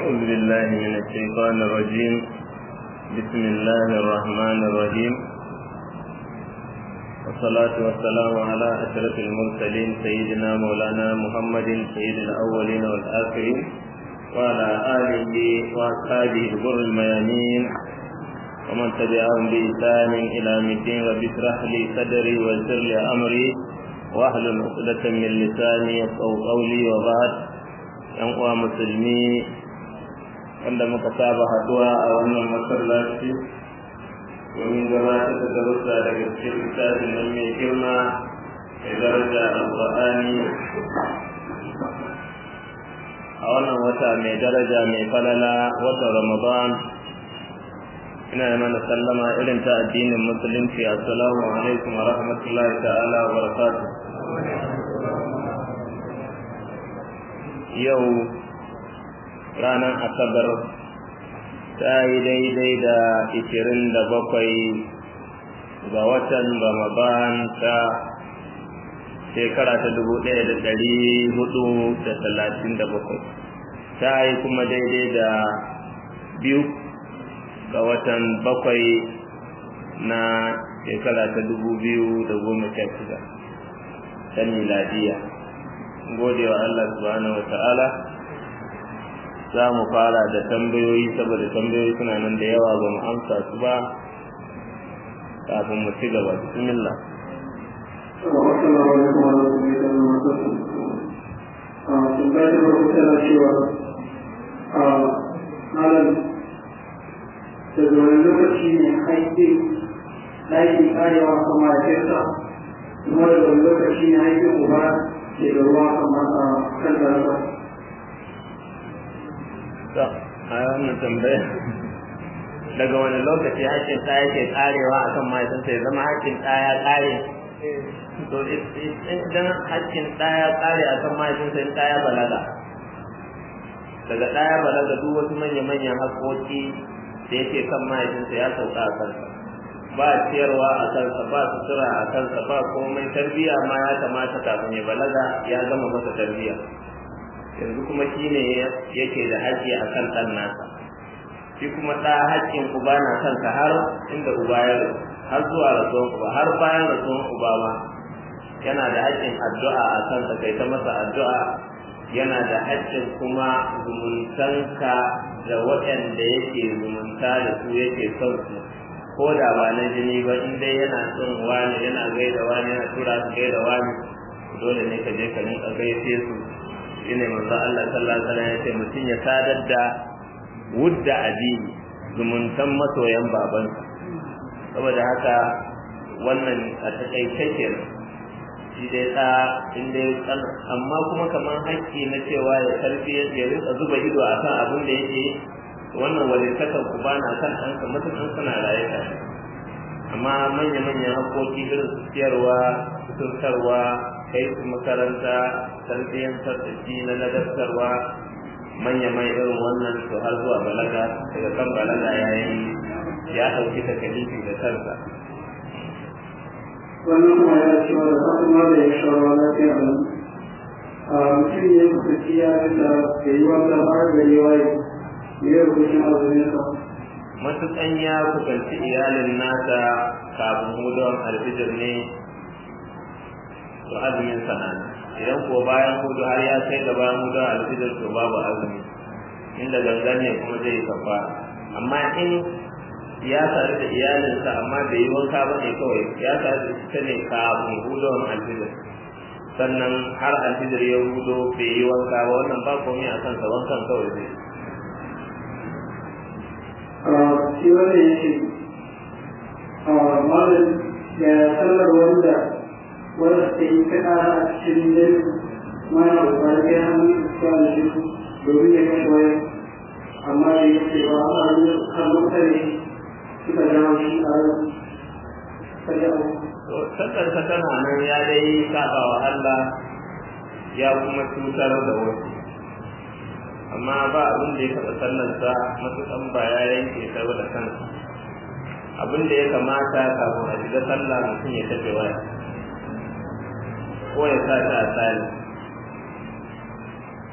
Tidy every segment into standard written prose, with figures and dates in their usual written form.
أعوذ بالله من الشيطان الرجيم. بسم الله الرحمن الرحيم، والصلاة والسلام على أشرف المرسلين سيدنا مولانا محمد سيد الأولين والآخرين وعلى آله وأصحابه الغر الميامين ومن تبعهم بإحسان إلى يوم الدين. رب اشرح لي صدري ويسر لي أمري واحلل عقدة من لساني يفقهوا قولي. وبعد ‘yan uwa musulmi wanda muka saba haduwa a wannan masallaci domin gabatar da darussa daga cikin littafin nan mai girma mai daraja alƙur'ani a wannan wata mai daraja mai falala watan Ramadan. ina yi mana sallama irin ta addinin musulunci. Assalamu alaikum wa rahmatullahi ta'ala wa barakatuh. Yau ranar Asabar ta yi daidai da 27 ga watan Ramadan ta shekara ta 1437, ta yi kuma daidai da 2 ga watan 7 na shekara ta 2016 ta miladiya. Gode wa Allah subhanahu wa ta'ala. Za mu fara da tambayoyi saboda tambayoyi suna nan da yawa ba mu amsa su ba kafin mu ci gaba. Bismillah. daga wani lokaci ne haiti ɗaki karewa kama ya kirta, kuma daga wani lokaci ne haiti uba ke da ruwa kama a kan zarfa. A wannan tambaya, daga wani lokaci haƙƙin ɗaya ke karewa a kan mahaifinsa ya zama haƙƙin ɗaya ƙare? To idan haƙƙin ɗaya ƙare a kan mahaifinsa in ɗaya balaga, daga ɗaya balaga duk wasu manya-manyan haƙƙoƙi da yake kan mahaifinsa ya sauka a kansa. Ba ciyarwa a kansa, ba sutura a kansa, ba komai. Tarbiyya ma ya kamata kafin ya balaga ya gama masa tarbiyya. Yanzu kuma shi ne yake da haƙƙi a kan ɗan nasa. Shi kuma ɗa haƙƙin uba na kansa har inda uba ya rasu, har zuwa rasuwan uba, har bayan rasuwan uba ma yana da haƙƙin addu'a a kansa, kai ta masa addu'a. Yana da haƙƙin kuma zumuntanka da waɗanda yake zumunta da su yake son su, ko da ba na jini ba, in dai yana son wani, yana gaida wani, yana tura su gaida wani, dole ne ka je ka rinka gaishe su. Shine manzo Allah sallallahu alaihi wasallam ya ce mutum ya sadar da wudda addini, zumuntan masoyan babansa. Saboda haka wannan a takaice kenan. Shi dai ɗa in dai amma kuma kamar haƙƙi na cewa ya tarbiyyar ya rinka zuba ido a kan abin da yake, wannan walittakan ku ba na kan ɗanka matuƙan suna raye ka. Amma manya-manyan haƙƙoƙi irin su ciyarwa, suturtarwa, kai su makaranta, tarbiyyantar da shi na ladabtarwa, manya-manyan irin wannan to har zuwa balaga, daga kan balaga ya ɗauki takalifi da kansa. Wannan kuma ya cewa da fatima da ya shawarwa lafiya a mutum ya kusurci ya rika da yi wanda har da yi waye ya rukushin azumin sa. Matuƙan ya kusanci iyalin nasa kafin hudon alfijir ne, to azumin sanana. Idan ko bayan hudu har ya kai da bayan hudon alfijir to babu azumi, inda gangan ne kuma zai kafa. Amma in ya sadu da iyalinsa amma bai yi wanka ba ne kawai, ya sadu da ita ne kafin hudon alfijir, sannan har alfijir ya hudo bai yi wanka ba, wannan ba komai a kansa, wankan kawai zai. Shi wanda ya ce malam ya sallar wanda ta yi kaɗa a cikin dare mana ƙoƙarin kai hannun su a shi domin ya kashe waya, amma da ya ce ba a har mutane suka jawo shi a kajawo. Sallarsa tana nan ya dai saba wa Allah ya kuma cutar da wasu, amma ba abin da ya taɓa sallarsa matuƙan ba ya yanke ta da kansa. Abin da ya kamata kafin a shiga sallah mutum ya tafi waya ko ya sa ta a tsari.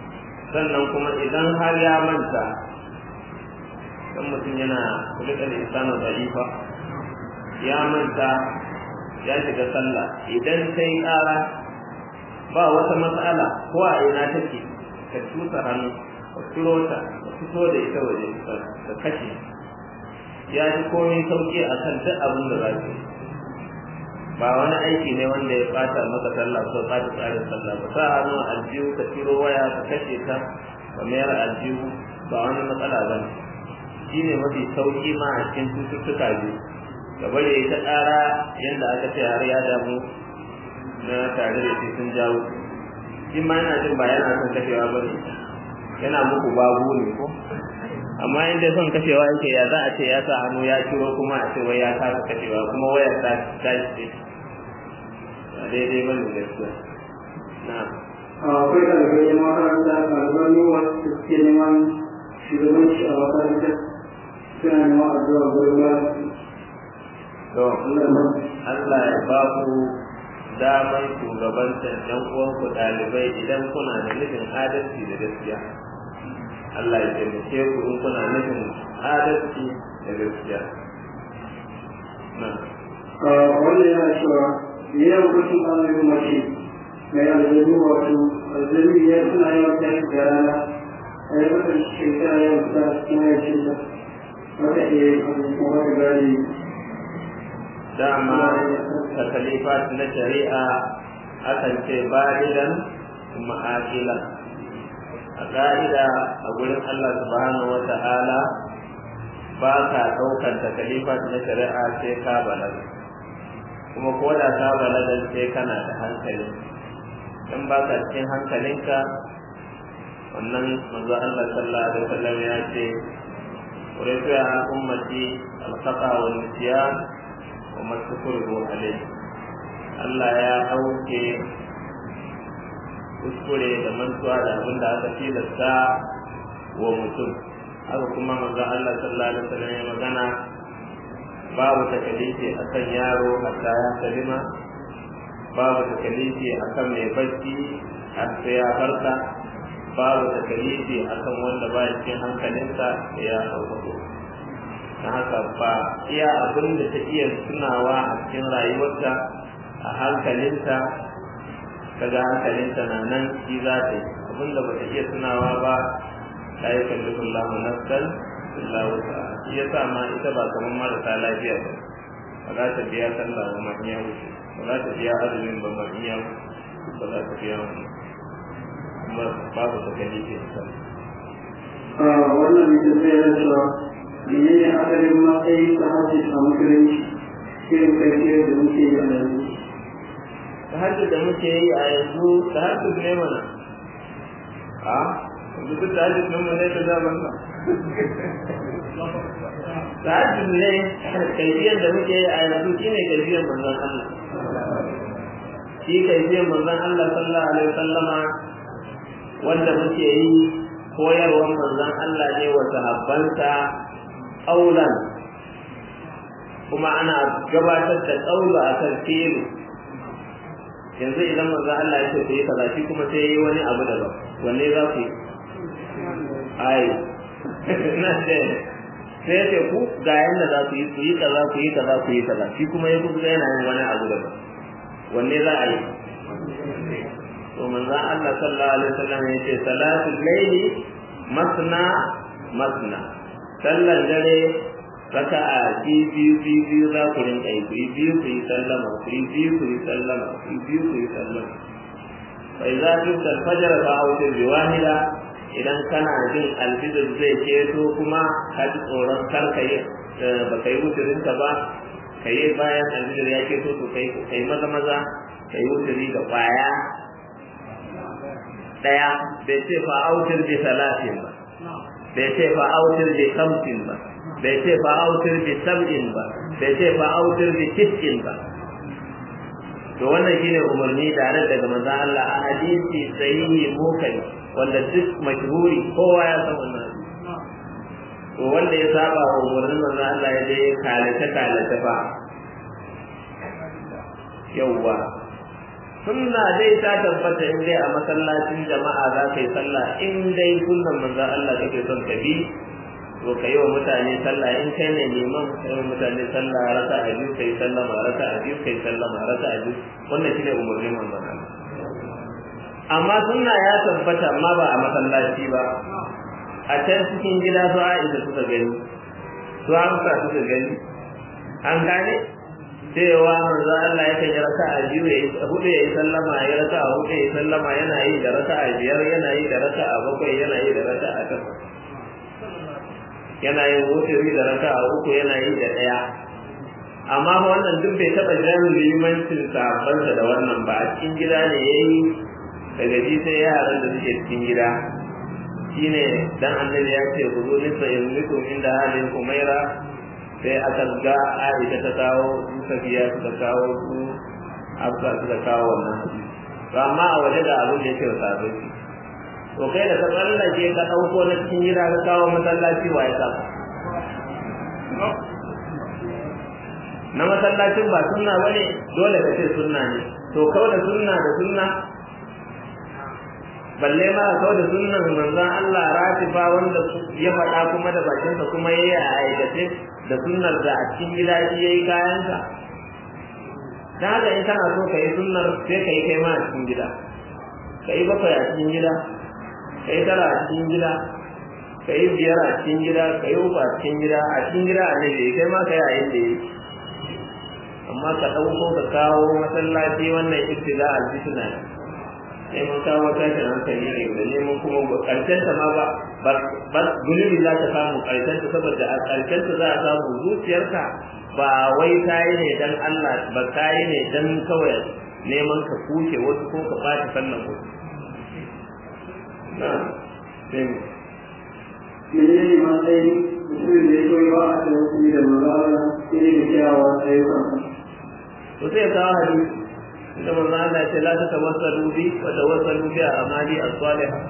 sannan kuma idan har ya manta dan mutum yana kulika da insanu da'ifa ya manta ya shiga sallah idan sai ƙara ba wata matsala ko a ina take ka tusa hannu ka turo ta ka fito da ita waje ka kashe ya ji komai sauki a kan duk abin da za ka yi ba wani aiki ne wanda ya ɓata maka sallah ko ɓata tsarin sallah ba sa hannu a aljihu ka tiro waya ka kashe ta ka mayar aljihu ba wani matsala ba ne shi ne mafi sauki ma a cikin cututtuka biyu ka bari ya ta ƙara yadda aka ce har ya damu na tare da shi sun jawo shi ma yana jin ba yana son kashewa ba ne yana muku babu ne ko amma in dai son kashewa yake ya za a ce ya sa hannu ya ciro kuma a ce wai ya kasa kashewa kuma wayar ta ce ba daidai ba ne gaskiya na akwai ɗalibai na makaranta ɗaliban yiwuwa da suke neman shugabanci a makarantar suna neman addu'a gurin ba to Allah ya ba ku damar shugabantar ɗan uwanku ɗalibai idan kuna da nufin adalci da gaskiya Allah ya taimake ku in kuna nufin adalci da gaskiya na wanda yana cewa yayin kusur ɗalibin mace mai aljanu wato aljanu ya suna yawan tashi da rana a yi mata shekara yawan ta kuma ya ce ta wata iya yi kuma wata gari dama ta kalifat na shari'a akan ce baridan kuma aqilan a ƙa'ida a gurin Allah subhanahu wata'ala ba ka ɗaukar ta kalifat na shari'a sai ka balaga kuma ko da ka balaga sai kana da hankali in ba ka cikin hankalinka wannan manzo Allah sallallahu alaihi wasallam ya ce uridu ya ummati al-khata wal nisyan wa ma tukuru alayhi Allah ya dauke kuskure da mantuwa da abin da aka tilasta wa mutum haka kuma manzo Allah sallallahu alaihi wasallam ya magana babu takalifi akan yaro hatta ya kalima babu takalifi akan mai bacci har sai ya farka babu takalifi akan wanda ba cikin hankalinsa da ya farko na haka ba iya abin da ta iya tunawa a cikin rayuwarta a hankalinta kaga hankalinta na nan shi za ta yi abin da ba ta iya tunawa ba la yukallifu Allahu nafsan illa wus'aha shi yasa ma ita ba kamar marasa lafiya ba ba za ta biya sallah ba ma iya wuce ba za ta biya azumin ba ma iya ba za ta biya wani kuma babu ta gani ke sallah wannan mutum zai rasa mene ne asalin matsayi ta hajji a musulunci irin karfiyar da muke yi a yanzu tahajjud da muke yi a yanzu tahajjud ne mana a yanzu duk tahajjud ne mana ta zaman ba tahajjud ne kaifiyar da muke yi a yanzu shine kaifiyar manzon Allah shi kaifiyar manzon Allah sallallahu alaihi wasallama wanda muke yi koyarwar manzon Allah ne wa sahabbansa qaulan kuma ana gabatar da qaulu akan fi'lu yanzu idan manzo Allah ya ce ku yi kaza shi kuma sai yayi wani abu daban wanne za ku yi ai na ce sai ce ku ga yanda za ku yi kaza ku yi kaza ku yi kaza shi kuma ya kuka yana yin wani abu daban wanne za a yi to manzo Allah sallallahu alaihi wasallam ya ce salatul layli masna masna sallan dare raka'a biyu za ku rinka yi biyu ku yi sallama biyu ku yi sallama biyu ku yi sallama bai za ku fajr fa autir bi wahida idan kana jin alfijir zai keto kuma ka ji tsoron kar ka yi ba kai wuturin ka ba kai bayan alfijir ya keto to kai maza kai wuturi da kwaya daya bai ce fa autir bi salatin ba bai ce fa autir bi khamsin ba bai ce fa autir bi sab'in ba bai ce fa autir bi tis'in ba to wannan shine umarni tare daga manzon Allah a hadisi sahihi mukai wanda duk mashhuri kowa ya san wannan to wanda ya saba wa umarnin manzon Allah ya dai kalata ba yawwa sunna dai ta tabbata in dai a masallacin jama'a za ka yi sallah in dai sunnan manzo Allah kake son ka bi to ka yi wa mutane sallah in kai ne liman ka yi wa mutane sallah raka'a biyu kai sallama raka'a biyu kai sallama raka'a biyu wannan shine umurnin manzo Allah amma sunna ya tabbata amma ba a masallaci ba a can cikin gida su Aisha suka gani su Hafsa suka gani an gane cewa manzo Allah ya kai raka'a biyu hudu ya sallama ya raka'a hudu ya sallama yana yi da raka'a biyar yana yi da raka'a bakwai yana yi da raka'a takwas yana yin wuturi da raka'a uku yana yi da daya amma fa wannan duk bai taba jami'in limancin sahabbansa da wannan ba a cikin gida ne yayi daga ji sai yaran da suke cikin gida shine dan annabi ya ce ku zo nisa yamlikum inda halin kumaira sai aka ga Aisha ta kawo Safiya ta kawo su Abba ta kawo wannan to amma a waje da abin da yake sabai to kai da tsarin da ke ka dauko na cikin gida ka kawo masallaci wa ya sa na masallacin ba sunna bane dole ka ce sunna ne to kawai da sunna balle ma kawai da sunnan manzon Allah ratifa wanda ya faɗa kuma da bakinsa kuma yayi a aikace da sunnar da a cikin gida shi yayi kayansa dan haka in kana so kai sunnar sai kai kai ma a cikin gida kai bakwai a cikin gida kai tara a cikin gida kai biyar a cikin gida kai uku a cikin gida a cikin gida annabi kai ma kai a inda yake amma ka dauko ka kawo masallaci wannan ibtida al-fitna sai mun kawo tashin hankali ne da neman kuma karshen ta ma ba gulubi za ta samu karshen ta saboda a karshen ta za a samu zuciyarka ba wai tayi ne dan Allah ba tayi ne dan kawai neman ka kuke wasu ko ka bata sallan ku na sai menene matsayin mutum da ya koyi ba a da wasu da magana sai da kyawawan ayyukan to sai kawo hadisi da manzo Allah ya ce la tatawassalu bi wa tawassalu bi amali as-salihah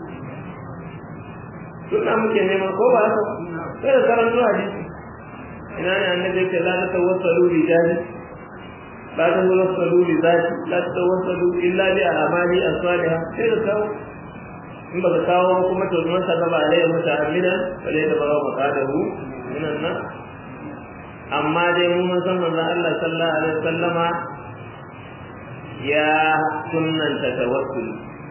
sunna muke neman ko ba haka sai da karanto hadisi ina ne annabi ce la tatawassalu bi jadi la tatawassalu bi zati la tatawassalu illa bi amali as-salihah sai da kawo in ba ka kawo kuma to man sababa alaihi muta'ammidan wala tabara maqadahu minan nas amma dai mun san manzo Allah sallallahu alaihi wasallama ya sunnanta tawassul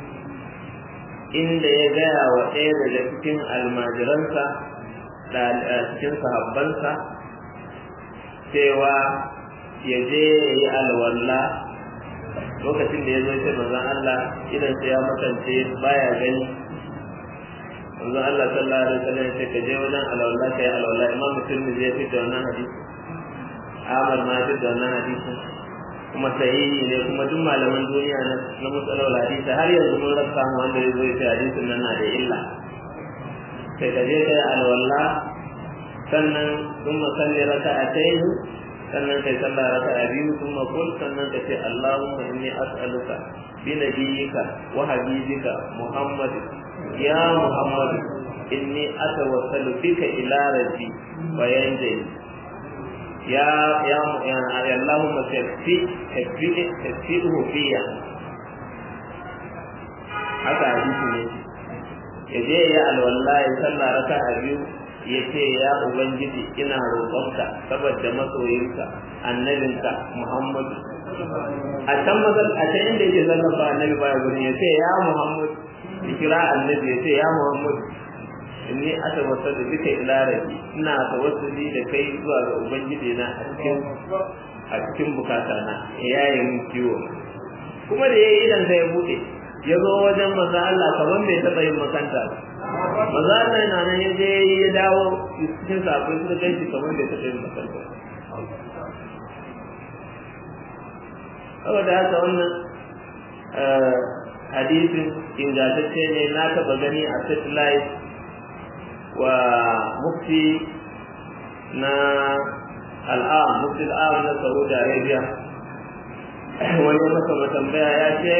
inda ya gaya wa ɗaya daga cikin almajiransa da cikin sahabbansa cewa ya je ya yi alwalla lokacin da ya zo ce manzon Allah idan sai ya makance baya gani manzon Allah sallallahu alaihi wasallam ya ce ka je wajen alwalla ka yi alwalla imam muslim zai fi da wannan hadisi Ahmad ma fi da wannan hadisi kuma sahihi ne kuma duk malaman duniya na musalawar hadisi har yanzu mun rasa mu wanda ya zo ya ce hadisin nan na da illa sai ka je ka yi alwalla sannan sun masalli raka'atayn sannan kai sallah raka'a biyu kuma kul sannan ka ce Allahumma inni as'aluka bi nabiyyika wa habibika Muhammad ya Muhammad inni atawassalu bika ila rabbi wa yanji ya Allahumma takfihu fiya haka hadisi ne yaje ya alwallahi sallah raka'a biyu yace ya ubangiji ina roƙonka saboda masoyinka annabinka Muhammad a can inda yake zalla ba annabi ba gurin yace ya Muhammad kira annabi yace ya Muhammad inni atawassalu bika ila rabbi ina tawassuli da kai zuwa ga ubangiji na a cikin bukata na yayin mun kiwo kuma da yayi idan sai ya bude ya zo wajen manzo Allah kaman bai taba yin makanta ba manzo Allah yana nan ya je ya dawo cikin sabon su da shi kaman bai taba yin makanta saboda haka wannan hadisin ingantacce ne na taba gani a satellite wa mufti na mufti al'am na Saudi Arabia wani masa tambaya ya ce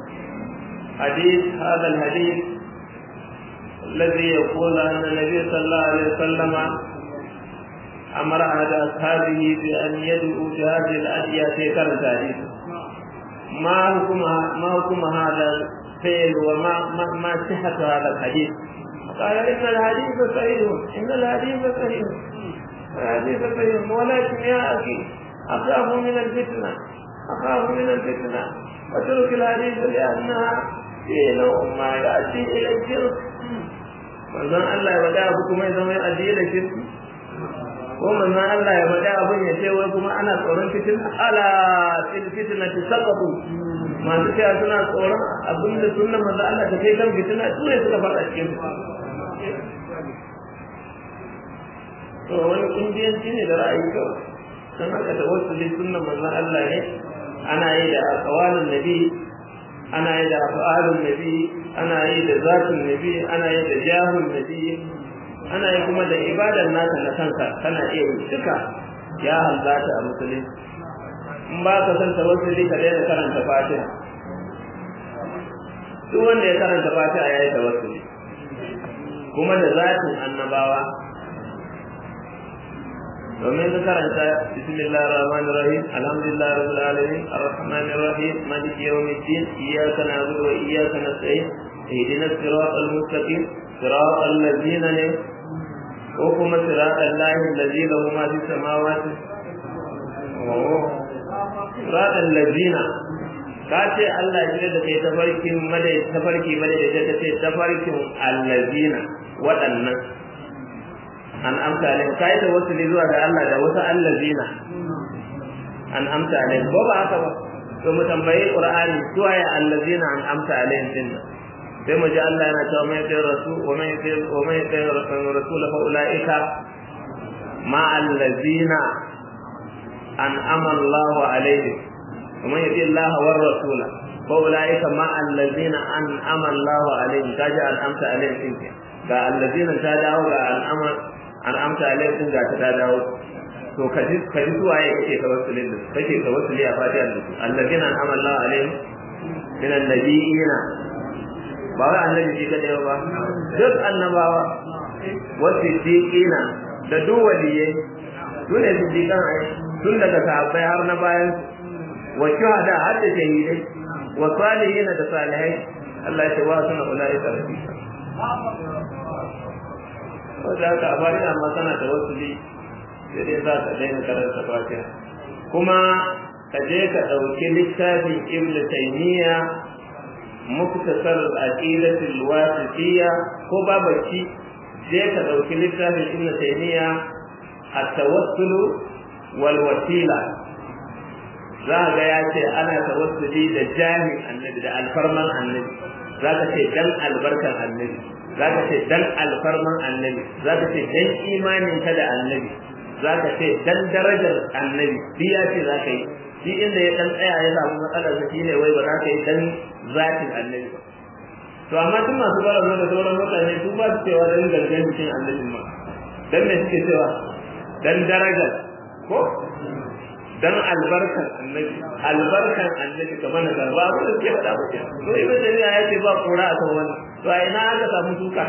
هذا الحديث الذي يقول أن النبي صلى الله عليه وسلم أمر أحد أصحابه بأن يدعو بهذه الأدعية في كل حديث ما حكم هذا الفعل وما صحة هذا الحديث؟ قال إن الحديث صحيح الحديث صحيح ولكن يا أخي أخاف من الفتنة واترك الحديث لأنها في نوع ما يأتي إلى الشرك. manzon Allah ya faɗa abu kuma ya zama ya ajiye da shirki, ko manzon Allah ya faɗa abin ya ce wai kuma ana tsoron fitina, ala fitina ta saqatu, masu cewa suna tsoron abin da sunnan manzon Allah ta kai kan fitina su ne suka faɗa cikin to wani kungiyanci ne da ra'ayi kawai. Dan haka tawassuli sunnan manzon Allah ne, ana yi da aqwalun nabi, ana yi da af'alun nabi, ana yi da zatun nabi, ana yi da jahun nabi, ana yi kuma da ibadar naka na kanka, kana iya yi duka ya halatta a musulunci. In ba ka san tawassuli ka daina karanta Fatiha. Duk wanda ya karanta Fatiha ya yi tawassuli, kuma da zatin annabawa. domin ka karanta bismillahir rahmanir rahim alhamdulillahi rabbil alamin arrahmanir rahim maliki yawmiddin iyyaka na'budu wa iyyaka nasta'in ihdinas siratal mustaqim siratal ladzina an'amta siratal ladzina lahu ma fis samawati siratal ladzina kace Allah ya da kai tafarki madai da kace tafarkin allazina wadannan an amsa alayhim kai da wasu ne zuwa ga Allah da wasu allazina an amsa alayhim ko ba haka ba to mu tambayi Qur'ani suwaye allazina an amsa alayhim din sai mu ji Allah yana cewa mai kai rasul wa mai kai rasul fa ulaika ma allazina an amana Allah alayhim wa man yati Allah war rasula fa ulaika ma allazina an amana Allah alayhim kaji an amsa alayhim ga allazina ta dawo ga an amsa alaikum ga ta dawo to kaji suwaye kake tawassulin da kake tawassuli a fatiha da su allazina an'ama Allah alaihim min annabiyina ba wai annabi shi kadai ba duk annabawa wasiddiqina da duk waliyai dole su dikan ai tun daga sahabbai har na bayan wa shuhada har da shahidai wa salihina da salihai Allah ya ce wa suna ulaika rafiqa wanda aka abari amma kana tawassuli sai dai za ka daina karanta fatiha kuma ka je ka dauki littafin Ibn Taymiyyah muktasar al-aqidah al-wasitiyya ko babaci je ka dauki littafin Ibn Taymiyyah at-tawassul wal wasila za ga ya ce ana tawassuli da jahi annabi da alfarman annabi za ka ce dan albarkan annabi zaka ce dan alfarman annabi zaka ce dan imanin ka da annabi zaka ce dan darajar annabi biya ce zaka yi shi inda ya dan tsaya ya samu matsalar sa shine wai ba zaka yi dan zatin annabi ba to amma tun masu bara da sauran mutane su ba su cewa dan gangan cikin annabi ma dan me suke cewa dan darajar ko dan albarkan annabi kamar na garba ba da ke faɗa ba to ibn Taymiyyah ya ce ba kura a kan wannan to a ina aka samu duka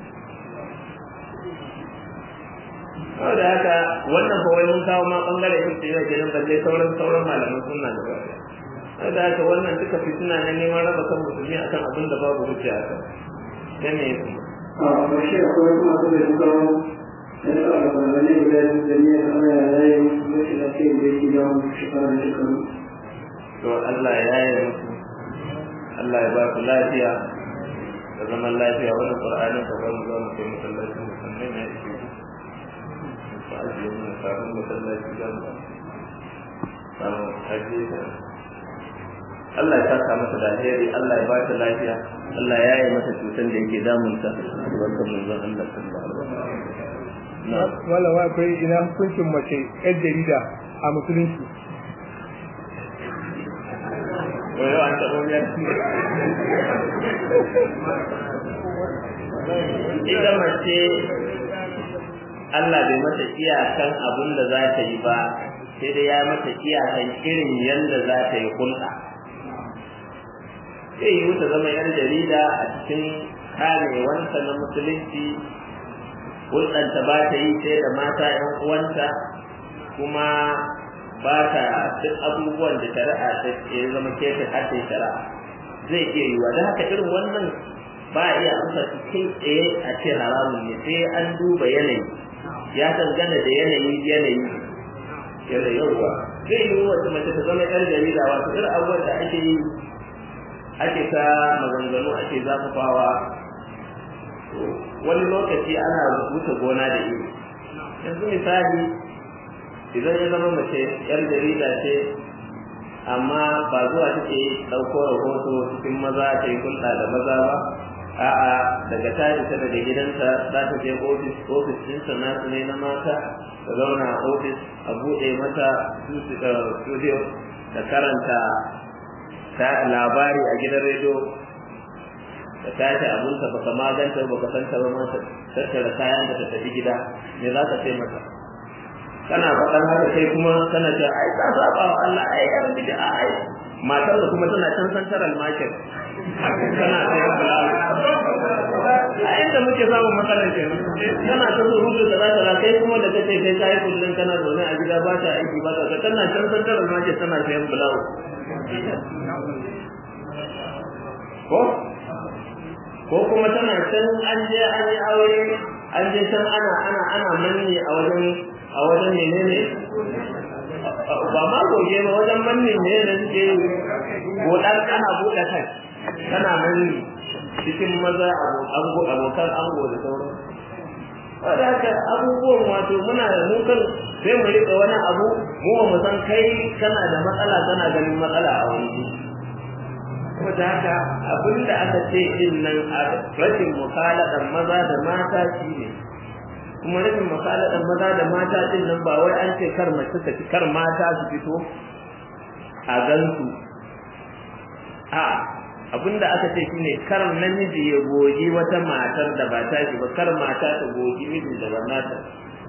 da haka wannan fa wai mun kawo ma bangare ibn Taymiyyah kenan balle sauran malaman sunna da ba da haka wannan duka fitina ne neman raba kan musulmi akan abin da babu hujja a kan dan ne ba shi akwai kuma su da suka yana da bayanai guda da ne ana yayin musu da ke da shi da shekara da shekaru to Allah ya yi musu Allah ya ba ku lafiya da zaman lafiya wannan Qur'anin ka ba mu za mu kai masallacin musulmai ne yake ba a yi mun sabon masallaci da mu samu haji da Allah ya saka masa da alheri Allah ya ba ta lafiya Allah ya yi mata cutar da yake damunta barkan manzon Allah sallallahu alaihi wasallam wala wa akwai ina hukuncin mace yar jarida a musulunci wayo an taɓa wuyar ita mace Allah bai mata iyakan abin da za ta yi ba sai dai ya mata iyakan irin yadda za ta yi hulɗa sai yi wuta zama yan jarida a cikin karewanta na musulunci hulɗanta ba ta yi sai da mata ‘yan uwanta kuma ba ta duk abubuwan da shari'a ta ya zama keta haddin shari'a zai iya yiwa da haka irin wannan ba a iya amsa kai tsaye a ce haramun ne sai an duba yanayi ya dangana da yanayi yauwa zai yi wata mace ta zama yar jarida wato irin abubuwan da ake yi ake ta maganganu ake zafafawa wani lokaci ana wuce gona da iri yanzu misali idan ya zama mace yar jarida ce amma ba zuwa take ɗauko rahoto cikin maza ta yi hulɗa da maza ba a'a daga ta fita daga gidanta za ta je ofis ɗinsa nasu ne na mata ta zauna a ofis a buɗe mata studio da karanta labari a gidan rediyo da tashi abunta baka maganta baka san ta ba mata tattara kayan da ta tafi gida me za ka sai mata kana faɗan haka kai kuma kana cewa ai ka saba wa Allah ai yar bid'a ai matar da kuma tana can central market kana sayar bulawa a inda muke samun matsalar kenan kana ta so rubutu da zaka kai kuma da kace kai kai kullun kana zaune a gida ba ta aiki ba ta kana can central market tana sayar bulawa ko kuma tana can an je an yi aure an je can ana manni a wajen menene ba ma goge ba wajen manni ne da suke godan ana buɗe kai tana manni cikin maza abokan ango da sauran wadda haka abubuwan wato muna da mukan sai mu riƙa wani abu mu ba mu san kai kana da matsala kana ganin matsala a wani wadda haka abinda aka ce din nan a rashin mukaladan maza da mata shi ne kuma rashin mukaladan maza da mata din nan ba wai an ce kar mace ta kar mata su fito a gansu a abinda aka ce shine kar namiji ya goji wata matar da ba ta shi ba kar mata ta goji mijin da ba nata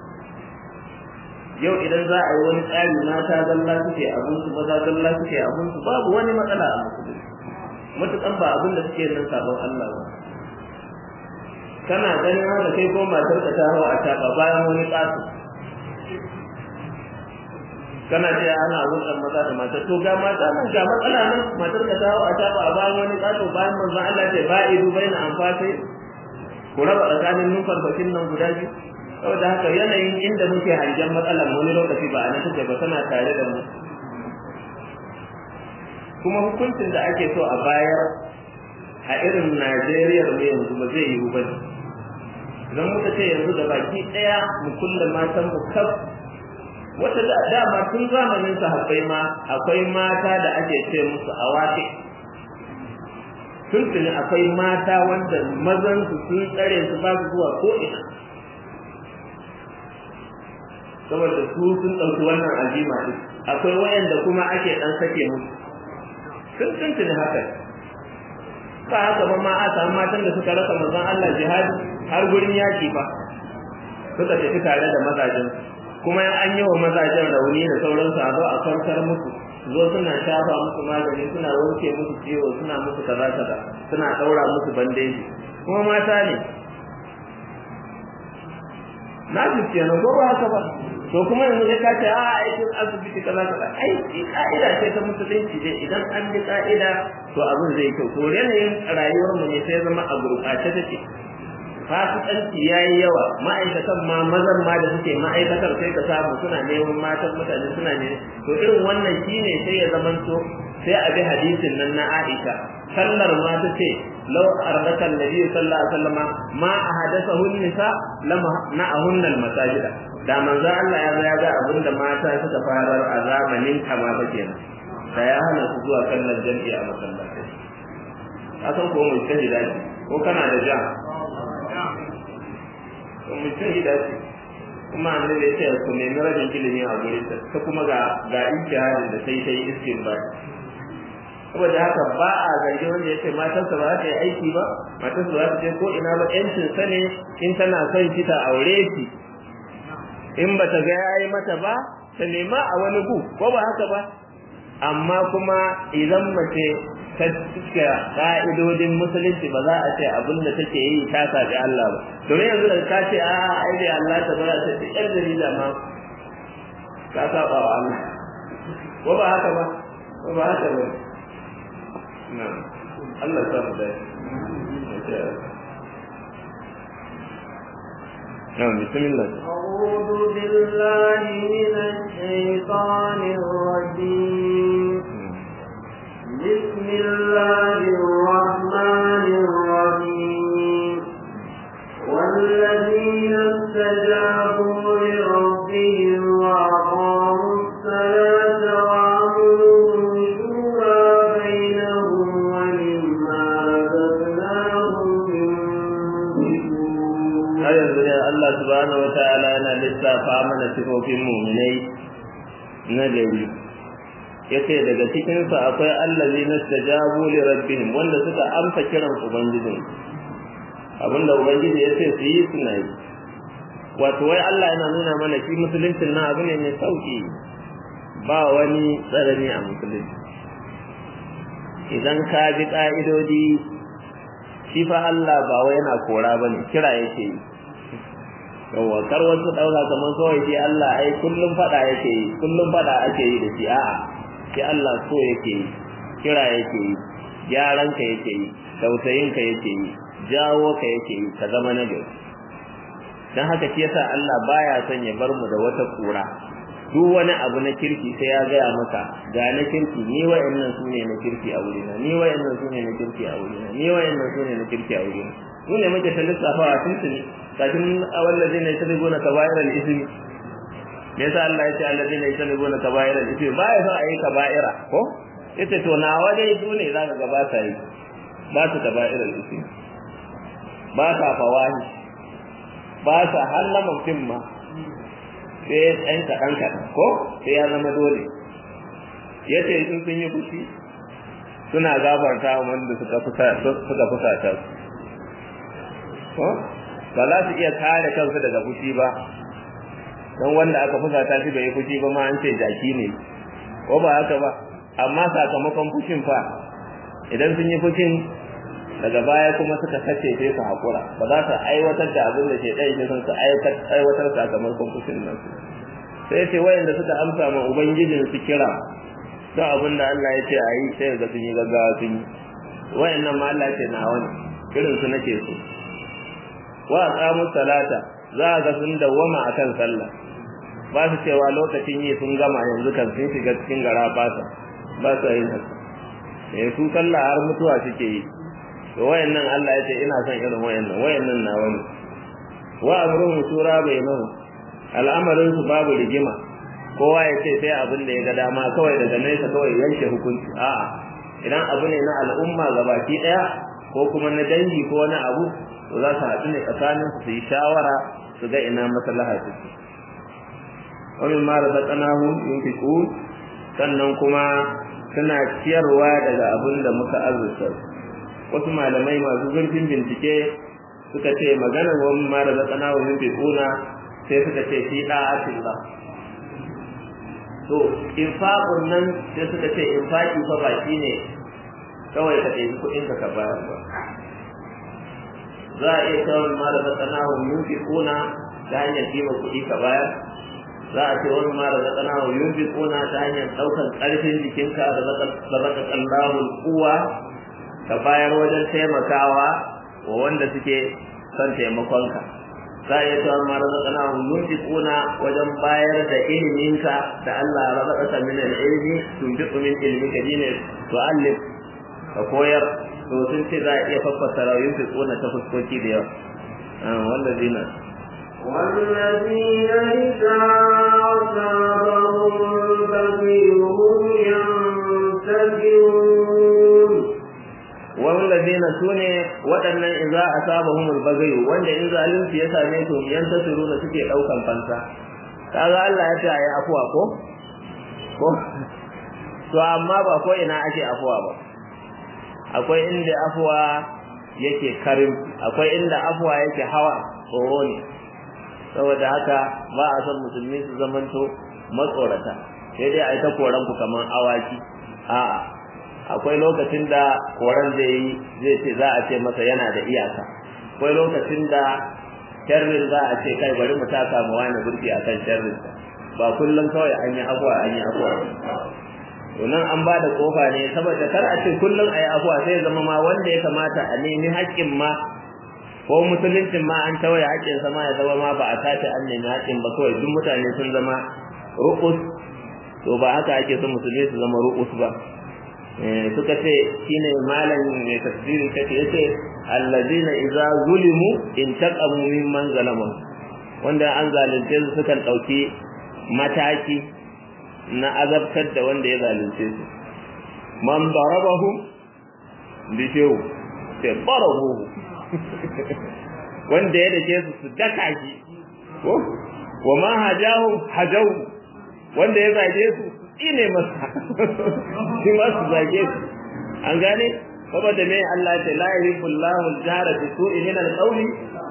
yau idan za a yi wani tsari mata zalla suke abinsu maza zalla suke abinsu babu wani matsala a musulunci matukan ba abin da suke nan sabon Allah ba kana ganin haka kai ko matar ka ta hawa a taba bayan wani kasu kana ce ana wutan maza da mata to ga mata nan ga matsala nan matar ka ta hawa a taba a bayan wani kasu bayan manzon Allah ce ba'idu baina anfasi ku raba tsakanin numfarfashin nan guda biyu saboda haka yanayin inda muke hangen matsalar wani lokaci ba a nan take ba tana tare da mu kuma hukuncin da ake so a bayar a irin Najeriya mu yanzu ba zai yiwu ba idan muka ce yanzu da baki daya mu kulle matan mu kaf wata da dama tun zamanin sahabbai ma akwai mata da ake ce musu awaki tun akwai mata wanda mazan su sun tsare su ba su zuwa ko ina saboda su sun ɗauki wannan azima din akwai wayanda kuma ake dan sake musu sun tuntuni haka ba haka ba ma a samu matan da suka rasa manzon Allah jihadi har gurin yaki fa suka tafi tare da mazajen kuma an yi wa mazajen rauni da sauransu a zo a kwantar musu zo suna shafa musu magani suna wanke musu ciwo suna musu kaza suna daura musu bandeji kuma mata ne na ji kenan ko ba haka ba to kuma yanzu sai ka ce a aikin asibiti kaza ai ka'ida ce ta musulunci dai idan an bi ka'ida to abin zai kyau to yanayin rayuwar mu ne sai zama a gurɓace take fasikanci yayi yawa ma'aikatan ma mazan ma da suke ma'aikatar sai ka samu suna neman matan mutane suna ne to irin wannan shine sai ya zamanto sai a bi hadisin nan na Aisha sallar ma ta ce law arbaka annabi sallallahu alaihi wasallam ma ahadathahu an-nisa lam na'ahunna al-masajida da manzo Allah ya ga abinda mata suka farar a zamanin kama fa kenan da ya hana su zuwa sallar jami'i a masallaci akan ko mu kaje dace ko kana da ja ko mu kaje dace kuma annabi ya ce ku nemi rabin ilimi a gurin ta kuma ga ijtihadin da sai iskin ba saboda haka ba a zargi wanda yake matarsa ba ta yi aiki ba matarsa ba ta je ko ina ba yancin sa ne in tana son shi ta aure shi in ba ta ga yayi mata ba ta nema a wani gu ko ba haka ba amma kuma idan mace ta cika ka'idodin musulunci ba za a ce abin da take yi ta sabi Allah ba domin yanzu da ka ce a ai dai Allah ta bara ta yar dalila ma ka saba wa Allah ko ba haka ba ko ba haka ba na Allah ya samu dai بسم الله أعوذ بالله من الشيطان الرجيم بسم الله الرحمن الرحيم والذين استجابوا لربهم وأقاموا الصلاة وأمرهم شورى بينهم ومما رزقناهم har yanzu ne Allah subhanahu wataala yana lissafa mana sifofin mu'minai na gari yace daga cikin su akwai allazina stajabu li rabbihim wanda suka amsa kiran ubangijin abinda ubangiji yace su yi suna yi wato wai Allah yana nuna mana shi musuluncin nan abu ne mai sauki ba wani tsarani a musulunci idan ka bi ka'idodi shi fa Allah ba wai yana kora bane kira yake yi yawa kar wasu dauka kamar kawai shi Allah ai kullum fada yake yi kullum fada ake yi da shi a'a shi Allah so yake yi kira yake yi gyaran ka yake yi tausayin ka yake yi jawo ka yake yi ka zama nagari dan haka shi yasa Allah baya son ya bar mu da wata kura duk wani abu na kirki sai ya gaya maka ga na kirki ni wa'annan sune na kirki a wurina ni wa'annan sune na kirki a wurina ni wa'annan sune na kirki a wurina sune muke ta lissafawa tuntuni kafin awallazina yasribuna kaba'ira al-ismi me yasa Allah ya ce allazina yasribuna kaba'ira al-ismi ba ya son ayi kaba'ira ko yace to nawa dai sune zaka ga ba ta yi ba su kaba'ira al-ismi ba ta fawahi ba sa halama mutum ma sai ɗan kaɗan ko sai ya zama dole ya ce in sun yi fushi suna gafarta wanda suka fusata ko ba za su iya kare kansu daga fushi ba don wanda aka fusata shi bai yi fushi ba ma an ce jaki ne ko ba haka ba amma sakamakon fushin fa idan sun yi fushin daga baya kuma suka sace sai su hakura ba za su aiwatar da abin da ke ɗaya ne sun su aiwatar sakamakon fushin nan sai ce wayanda suka amsa ma ubangijin su kira to abin da Allah ya ce a yi sai ga sun yi gaggawa sun yi wayannan ma Allah ce na wani irin su nake so wa aqamu salata za ga sun dawama akan sallah ba su cewa lokacin yi sun gama yanzu kan sun shiga cikin gara ba su yin haka su sallah har mutuwa suke yi to wayannan Allah ya ce ina son irin wayannan na wani wa amruhum shura bainahum al'amarin su babu rigima kowa ya ce sai abin da ya ga dama kawai daga nesa kawai yanke hukunci a'a idan abu ne na al'umma gabaki daya ko kuma na dangi ko wani abu to za su haɗu ne tsakanin su yi shawara su ga ina maslaha take wa mimma razaqnahum yunfiqun sannan kuma suna ciyarwa daga abin da muka arzuta wasu malamai masu zurfin bincike suka ce maganar wani mara da tsana wa yin kuna sai suka ce fi da'atillah to infaqun nan sai suka ce infaqi fa ba shine kawai ka ɗebi kuɗin ka bayar ba za a iya kawai mara da tsana wa yin kuna ta hanyar kima kuɗi ka bayar za a ce wani mara da tsana wa yin kuna ta hanyar ɗaukar ƙarfin jikinka da zaka kallahul kuwa ka bayar wajen taimakawa wa wanda suke son taimakonka za a iya cewa ma razaqana hum yunfiquna wajen bayar da iliminka da Allah ya razaqaka min al-ilmi tunfiqu min ilmika dine tu'allif ka koyar to sun ce za a iya fassara yunfiquna ta fuskoki da yawa wanda zina والذين إذا أصابهم البغي هم ينتقمون والذين sune waɗannan idza asabahumul baghy wanda in zalunci ya same su yantasiruna suke daukan fansa kaga Allah ya ce ayi afuwa ko to amma ba ko ina ake afuwa ba akwai inda afuwa yake karim akwai inda afuwa yake hawa tsoro ne saboda haka ba a san musulmi su zamanto matsorata sai dai ai ta koran ku kaman awaki a'a akwai lokacin da koran zai ce za a ce masa yana da iyaka akwai lokacin da sharrin za a ce kai bari mu taka mu wani burki akan sharrin ba kullum kawai an yi abuwa to nan an ba da kofa ne saboda kar a ce kullum ayi afuwa sai ya zama ma wanda ya kamata a nemi haƙƙin ma ko musuluncin ma an tawaye haƙƙin sa ma ya zama ma ba a tace an nemi haƙƙin ba kawai duk mutane sun zama ru'us to ba haka ake son musulmi su zama ru'us ba suka ce shine malam mai tafsiri kace yace allazina idza zulimu intaqamu mimman zalama wanda an zalunce su sukan dauki mataki na azabtar da wanda ya zalunce su man darabahum bi shaw sai barahu wanda ya dace su daka shi ko wa ma hajahu hajaw wanda ya zage su ine masa shi ma su zage su an gane saboda me Allah ya ce la yuhibbullahu al-jahra bi su'i min al-qawli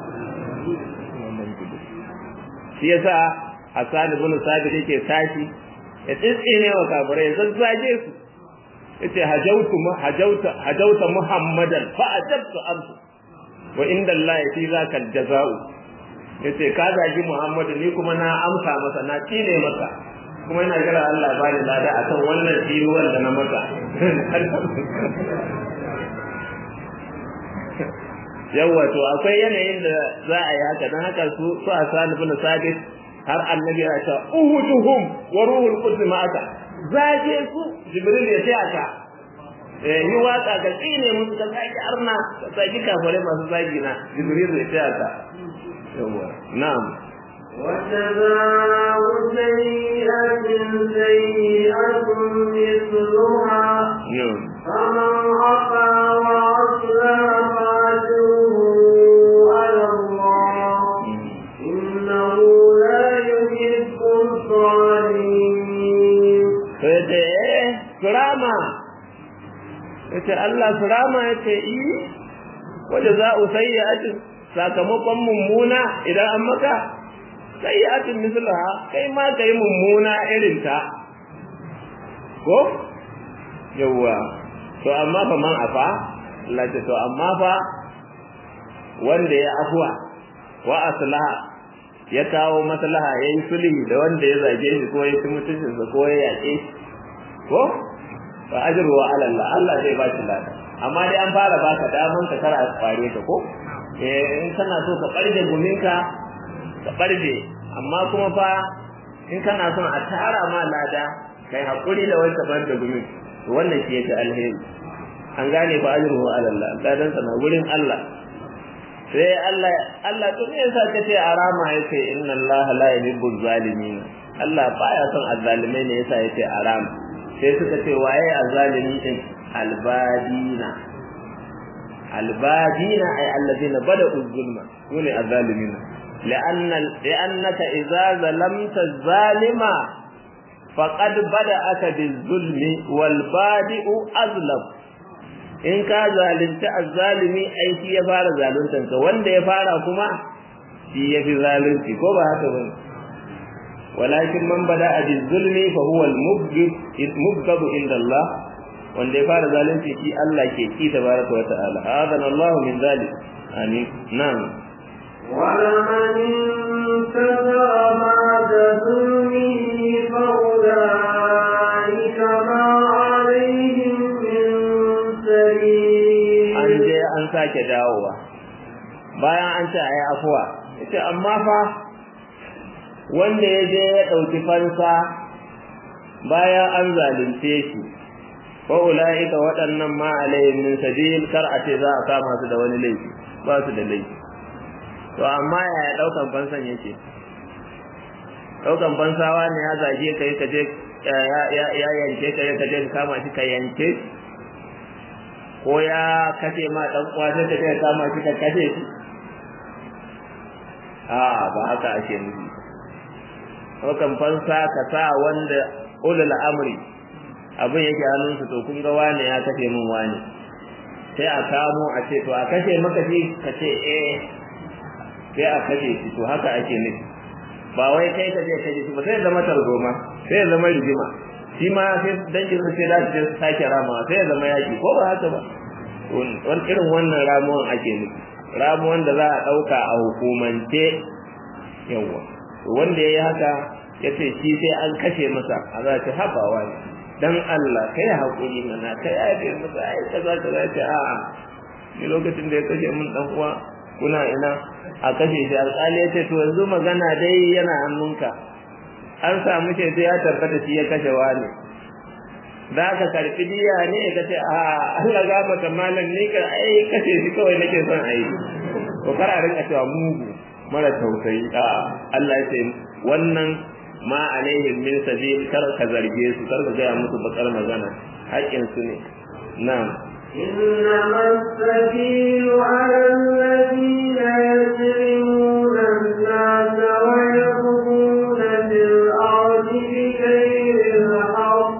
shi yasa Hassan ibn Sabit yake tashi ya tsine wa kafirai zazzage su yace hajauta Muhammadan fa ajabtu amsu wa inda Allah fi zaka al-jaza'u yace ka zagi Muhammadu ni kuma na amsa masa na tsine masa kuma ina jira Allah ba ni lada akan wannan tsiruwan da na masa yawa to akwai yanayin da za a yi haka dan haka su Hassan ibn Sabit har annabi ya ce uhuduhum wa ruhul quds ma'aka zage su Jibril ya ce aka yi waka ga tsine musu ka zagi arna ka zagi kafare masu zagi na Jibril ya ce aka yawa na'am وجزاء سيئة سيئة مثلها فمن عفا وأصلح فأجره على الله إنه لا يحب الظالمين. Surama yace Allah surama yace wajaza'u sayyi'atin sakamakon mummuna idan an maka sayyi'atin mislaha kai ma kai mummuna irin ta ko yawa to amma fa man afa Allah to amma fa wanda ya afwa wa aslaha ya kawo maslaha yayin sulhi da wanda ya zage shi ko ya ci mutuncin sa ko ya yake ko fa ajru wa ala Allah Allah zai ba shi lada amma dai an fara baka daman ka kara kware ka ko in kana so ka barje guminka ka barje amma kuma fa in kana son a tara ma lada kai hakuri da wanda bar da gumin to wannan shi yake alheri an gane fa ajru wa ala Allah ladan sa na gurin Allah sai Allah to ne yasa kace arama yace inna Allah la yuhibbu zalimin Allah baya son azzalimai ne yasa yace arama sai suka ce waye azzalimi din albadina ay alladhina bada'u zulma sune azzalimin لأنك إذا ظلمت الظالم فقد بدأك بالظلم والبادئ أظلم in ka zalunta azzalimi ai shi ya fara zaluntan ka wanda ya fara kuma shi ya fi zalunci ko ba haka bane walakin man bada'a bizulmi fa huwa al-mubghad inda Allah wanda ya fara zalunci shi Allah ke ki tabaraka wa ta'ala hadana Allah min zalik amin na'am ولمن انتصر بعد ظلمه فأولئك ما عليهم من سبيل an sake dawowa bayan an ce ayi afuwa yace amma fa wanda ya je ya dauki fansa bayan an zalunce shi fa ulaika waɗannan ma alaihim min sabil kar a ce za a kama su da wani laifi ba su da laifi to amma yaya daukan fansan yake daukan fansawa ne ya zage kai ka je ya yanke kai ka je ka kama shi ka yanke ko ya kace ma dan uwa sai ka je ka kama shi ka kace shi ba haka ake nufi daukan fansa ka sa wanda ulul amri abin yake hannunsa to kun ga wane ya kace min wane sai a kamo a ce to a kace maka shi ka ce sai a kace shi to haka ake nufi ba wai kai ka je kace shi ba sai zama tarzoma sai zama rigima shi ma sai dangin su sai da su sake rama sai zama yaki ko ba haka ba wani irin wannan ramuwan ake nufi ramuwan da za a dauka a hukumance yawa wanda yayi haka yace shi sai an kashe masa a za ta habawa ne dan Allah kai hakuri mana kai yaje musu ai kaza kaza ce a'a ni lokacin da ya kashe mun dan uwa kuna ina a kashe shi alƙali ya ce to yanzu magana dai yana hannunka an samu ce sai ya tabbata shi ya kashe wani da ka karfi diya ne ka ce a Allah ga maka malam ni ka ai kashe shi kawai nake son ai ko kar a rinka cewa mugu mara tausayi a Allah ya ce wannan ma alaihim min sabil kar ka zarge su kar ka ga musu bakar magana haƙin su ne na'am إنما السبيل على الذين يظلمون الناس ويبغون في الأرض بغير الحق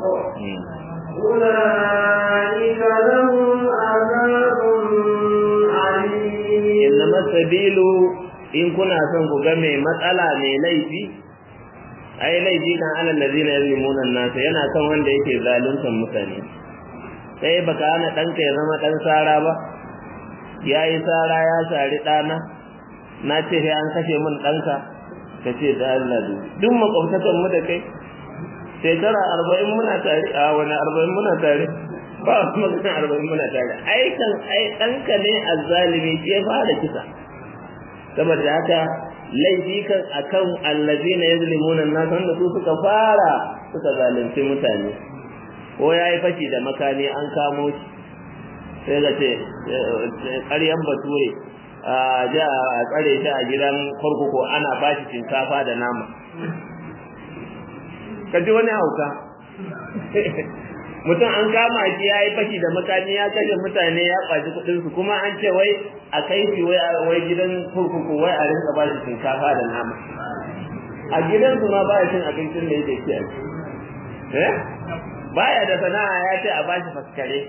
أولئك لهم عذاب عليم. إنما السبيل in kuna son ku ga mai matsala mai laifi ai laifi kan alal ladina yazlimuna an-nas yana kan wanda yake zaluntar mutane sai baka hana danka ya zama dan sara ba yayi sara ya sari dana na ce sai an kashe min danka kace da Allah duk makwabtakan mu da kai shekara 40 muna tare a wani 40 muna tare ba magana 40 muna tare ai kan ai danka ne azzalimi ke fara kisa saboda haka laifi kan akan allazina yazlimuna an-nas wanda su suka fara suka zalunci mutane ko yayi fashi da makani an kamo shi sai ga ce ƙaryan bature a tsare shi a gidan kurkuku ana bashi shinkafa da nama kaji wani hauka mutum an kama shi yayi fashi da makani ya kashe mutane ya kwaci kudin su kuma an ce wai a kai shi wai gidan kurkuku wai a rinka ba shi shinkafa da nama a gidan su ma baya cin abincin da yake ci baya da sana'a ya ce a ba shi faskare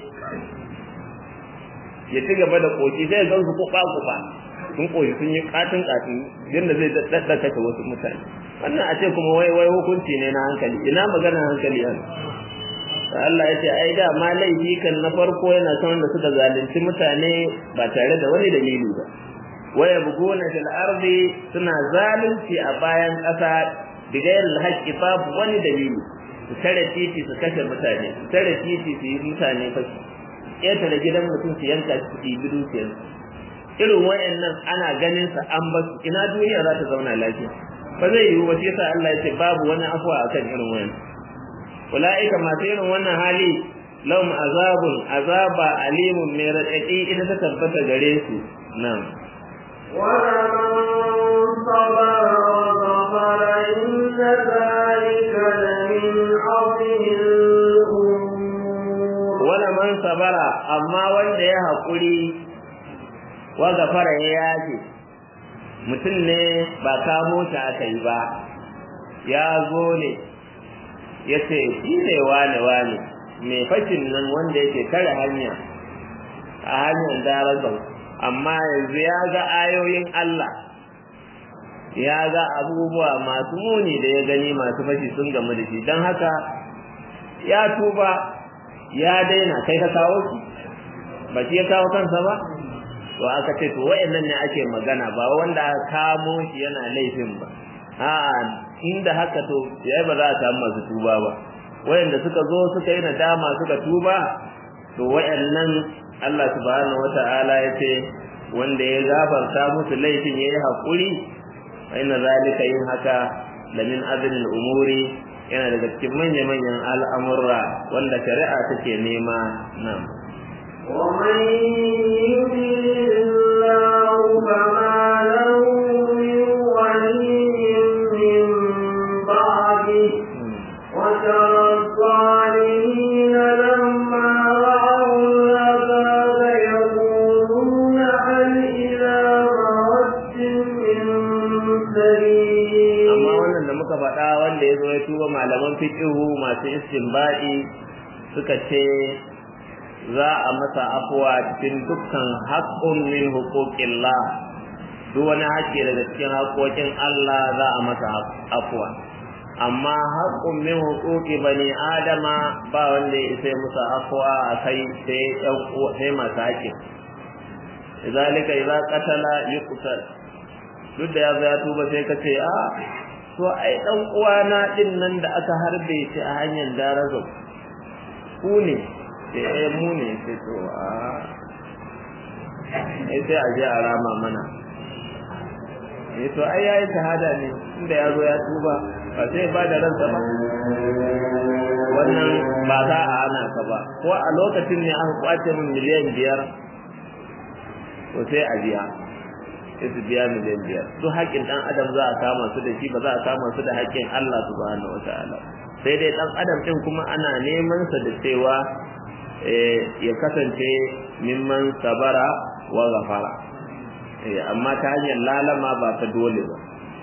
ya ci gaba da koki sai zan su kuɓa sun koyi sun yi katin yadda zai daddaka ta wasu mutane wannan a ce kuma wai hukunci ne na hankali ina maganar hankali yanzu Allah ya ce ai da ma laifi kan na farko yana son da suka zalunci mutane ba tare da wani dalili ba waya buguna fil ardi suna zalunci a bayan ƙasa bigayar haƙƙi babu wani dalili su tare titi su kashe mutane su tare titi su yi mutane fashi ƙetare gidan mutum su yanka su ɗibi dukiyar irin wayannan ana ganin sa an basu ina duniya za ta zauna lafiya ba zai yiwu ba sai Allah ya ce babu wani afwa akan irin wayannan ulaika masu irin wannan hali lahum azaba alimun mai raɗaɗi ita ta tabbata gare su nan ولمن صبر وغفر إن ذلك لمن عظم الأمور. ولمن صبر أما wanda ya haƙuri wa gafara ya yaje mutum ne ba kamo shi aka yi ba ya zo ne ya ce shi ne wane mai fashin nan wanda yake kare hanya a hanyar darazau amma yanzu ya ga ayoyin Allah ya ga abubuwa masu muni da ya gani masu fashi sun gamu da shi don haka ya tuba ya daina kai ka kawo shi ba shi ya kawo kansa ba to aka ce to wayannan ne ake magana ba wanda aka kamo shi yana laifin ba a'a inda haka to yayi ba za a samu masu tuba ba wayanda suka zo suka yi nadama suka tuba to wayannan Allah subhanahu wata'ala yace wanda ya gafarta musu laifin yayi hakuri inna zalika yin haka lamin azlil umuri yana daga cikin manyan al'amurra wanda shari'a take nema nan ومن يضلل الله فما له من ولي من بعده وترى الظالمين لما رأوا العذاب يقولون هل إلى مرد من سبيل. amma wannan da muka faɗa wanda ya zo ya tuba malaman fiqhu masu istinbadi suka ce za a masa afuwa cikin dukkan haqqun min huquqillah duk wani haƙƙi daga cikin haƙƙoƙin Allah za a masa afuwa amma haqqun min huquqi bani adama ba wanda ya sai musa afuwa akai sai masu haƙƙi idalika idza qatala yuqtal duk da ya tuba sai ka ce to ai dan uwana din nan da aka harbe shi a hanyar darazo ku ne sai mu ne sai to sai a je a rama mana to ai yayi shahada ne inda ya zo ya tuba ba sai ba da ransa ba wannan ba za a hana ka ba ko a lokacin ne aka kwace min miliyan 5 to sai a biya sai su biya miliyan 5 su haƙƙin dan adam za a kama su da shi ba za a kama su da haƙƙin Allah subhanahu wataala sai dai dan adam din kuma ana neman sa da cewa ya kasance mimman sabara wa ghafara amma ta hanyar lalama ba ta dole ba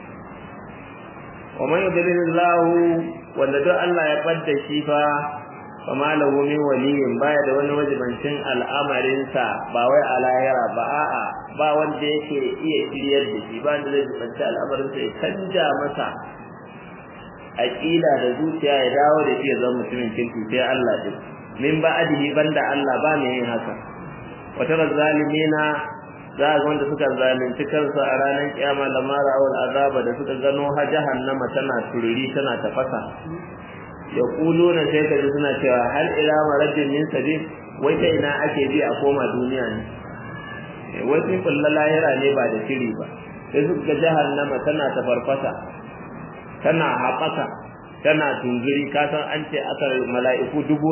wa man yudlilillahu wanda duk Allah ya fadda shi fa fama lahu min waliyin baya da wani wajibancin al'amarin sa ba wai a lahira ba a'a ba wanda yake iya shiryar da shi ba wanda zai jibanta al'amarin sa ya canja masa aqida da zuciya ya dawo da shi ya zama mutumin kirki sai Allah din min ba'dihi banda Allah ba mai yin haka wa tara zalimina za ga wanda suka zalunci kansu a ranar kiyama lamara awal azaba da suka gano ha jahannama tana tururi tana tafasa yaquluna sai kaji suna cewa hal ila maradin min sabil wai ta ina ake bi a koma duniya ne wai sun kulla lahira ne ba da shiri ba sai suka jahannama tana tafarfasa tana haɓaka tana tungiri kasan an ce aka mala'iku 70,000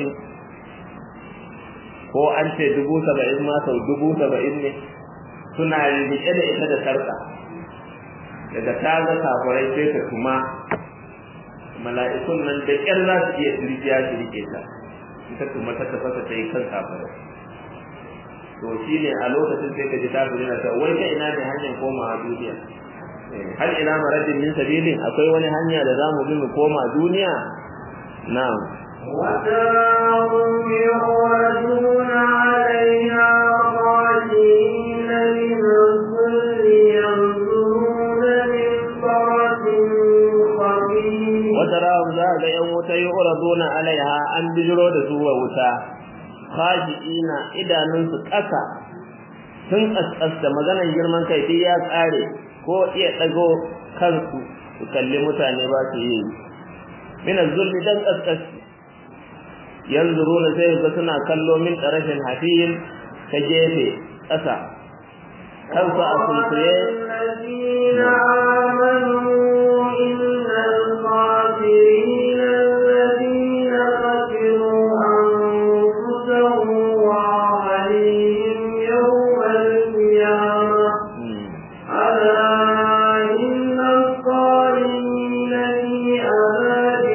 ko an ce 70,000 ma sau 70,000 ne suna rike da ita da sarka daga ta ga kafirai sai ta kuma mala'ikun nan da ƙyar za su iya turjiya su rike ta ita kuma ta tafasa ta yi kan kafirai to shi ne a lokacin sai ka ji kafirai na ta wai ta ina ne hanyar komawa duniya hal ila maradin min sabilin akwai wani hanya da zamu bi mu koma duniya na'am وَتَرَاهُمْ يُعْرَضُونَ عَلَيْهَا خَاشِعِينَ مِنَ الذُّلِّ يَنظُرُونَ مِن طَرَفٍ خَفِيٍّ وتراهم ذاك يوم يعرضون عليها أن بجرو دسوا وتا خاشعين idanunsu ƙasa sun kaskasta maganar girman kai sai ya tsare ko iya dago kansu su kalli mutane ba su yi min az-zulmi dan kaskasti yanzuruna sai ga suna kallo min tarafin hafiyin ta gefe ƙasa kansu a sunkuye الذين آمنوا إن الخاسرين الذين خسروا أنفسهم وأهليهم يوم القيامة ألا إن الظالمين في عذاب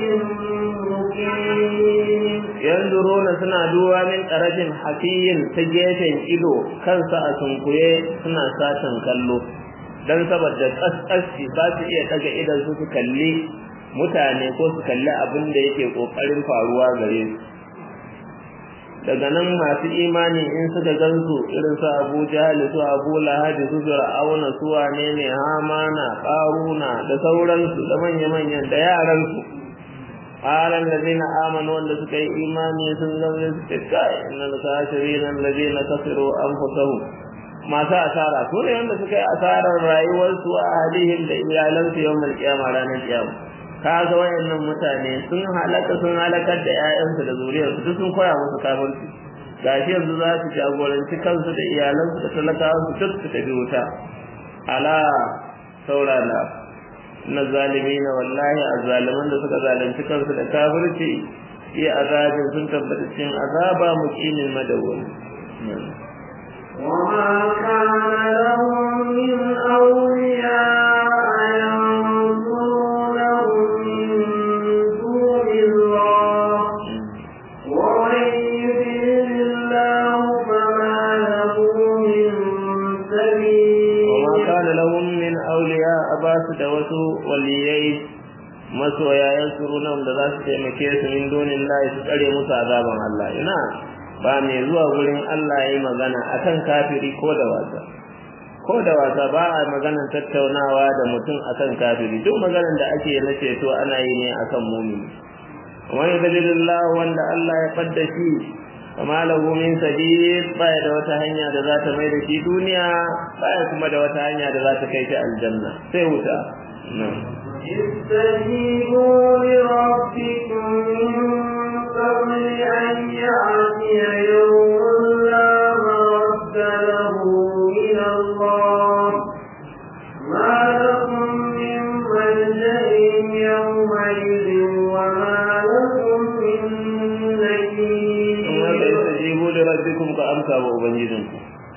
مقيم yanzuruna suna duwa min tarafin hafiyin ta gefen ido kansa a sunkuye suna satan kallo dan saboda kaskasci ba su iya daga idan su kalli mutane ko su kalli abin da yake kokarin faruwa gare su daga nan masu imani in suka gansu irin su Abu Jahl su Abu Lahab su Fir'auna su wane ne Hamana Qaruna da sauransu da manya-manyan da yaran su qalan ladina amanu wanda suka yi imani sun zama su kai innal kafirin alladina kafaru anfusahum masu asara to ne wanda suka yi asarar rayuwarsu a halihim da iyalansu yawmal qiyamah ranar qiyamah kaga wayannan mutane sun halakar da ƴaƴansu da zuriyarsu duk sun koya musu kafirci gashi yanzu za su jagoranci kansu da iyalansu da talakawansu duk su tafi wuta ala saurana na zalimina wallahi azzaliman da suka zalunci kansu da kafirci fi azabin sun tabbata cikin azaba muqimin madawwami وما كان لهم من أولياء ينصرونهم من دون الله ومن يضلل الله فما له من سبيل وما كان لهم من أولياء أباس دوسو وليي masoya yansuruna da za su taimake su min donin Allah su tsare musu azaban Allah ina ba mai zuwa gurin Allah yayi magana akan kafiri ko da wasa ba a maganar tattaunawa da mutum akan kafiri duk maganar da ake na ceto ana yi ne akan mu'mini wani dalilillah wanda Allah ya fadda shi kama lahu min sabil baya da wata hanya da za ta mai da shi duniya baya kuma da wata hanya da za ta kai shi aljanna sai wuta استجيبوا لربكم من قبل أن يأتي يوم لا مرد له من الله ما لكم من ملجأ يومئذ وما لكم من نكير. استجيبوا لربكم كأمسى وأبنجدكم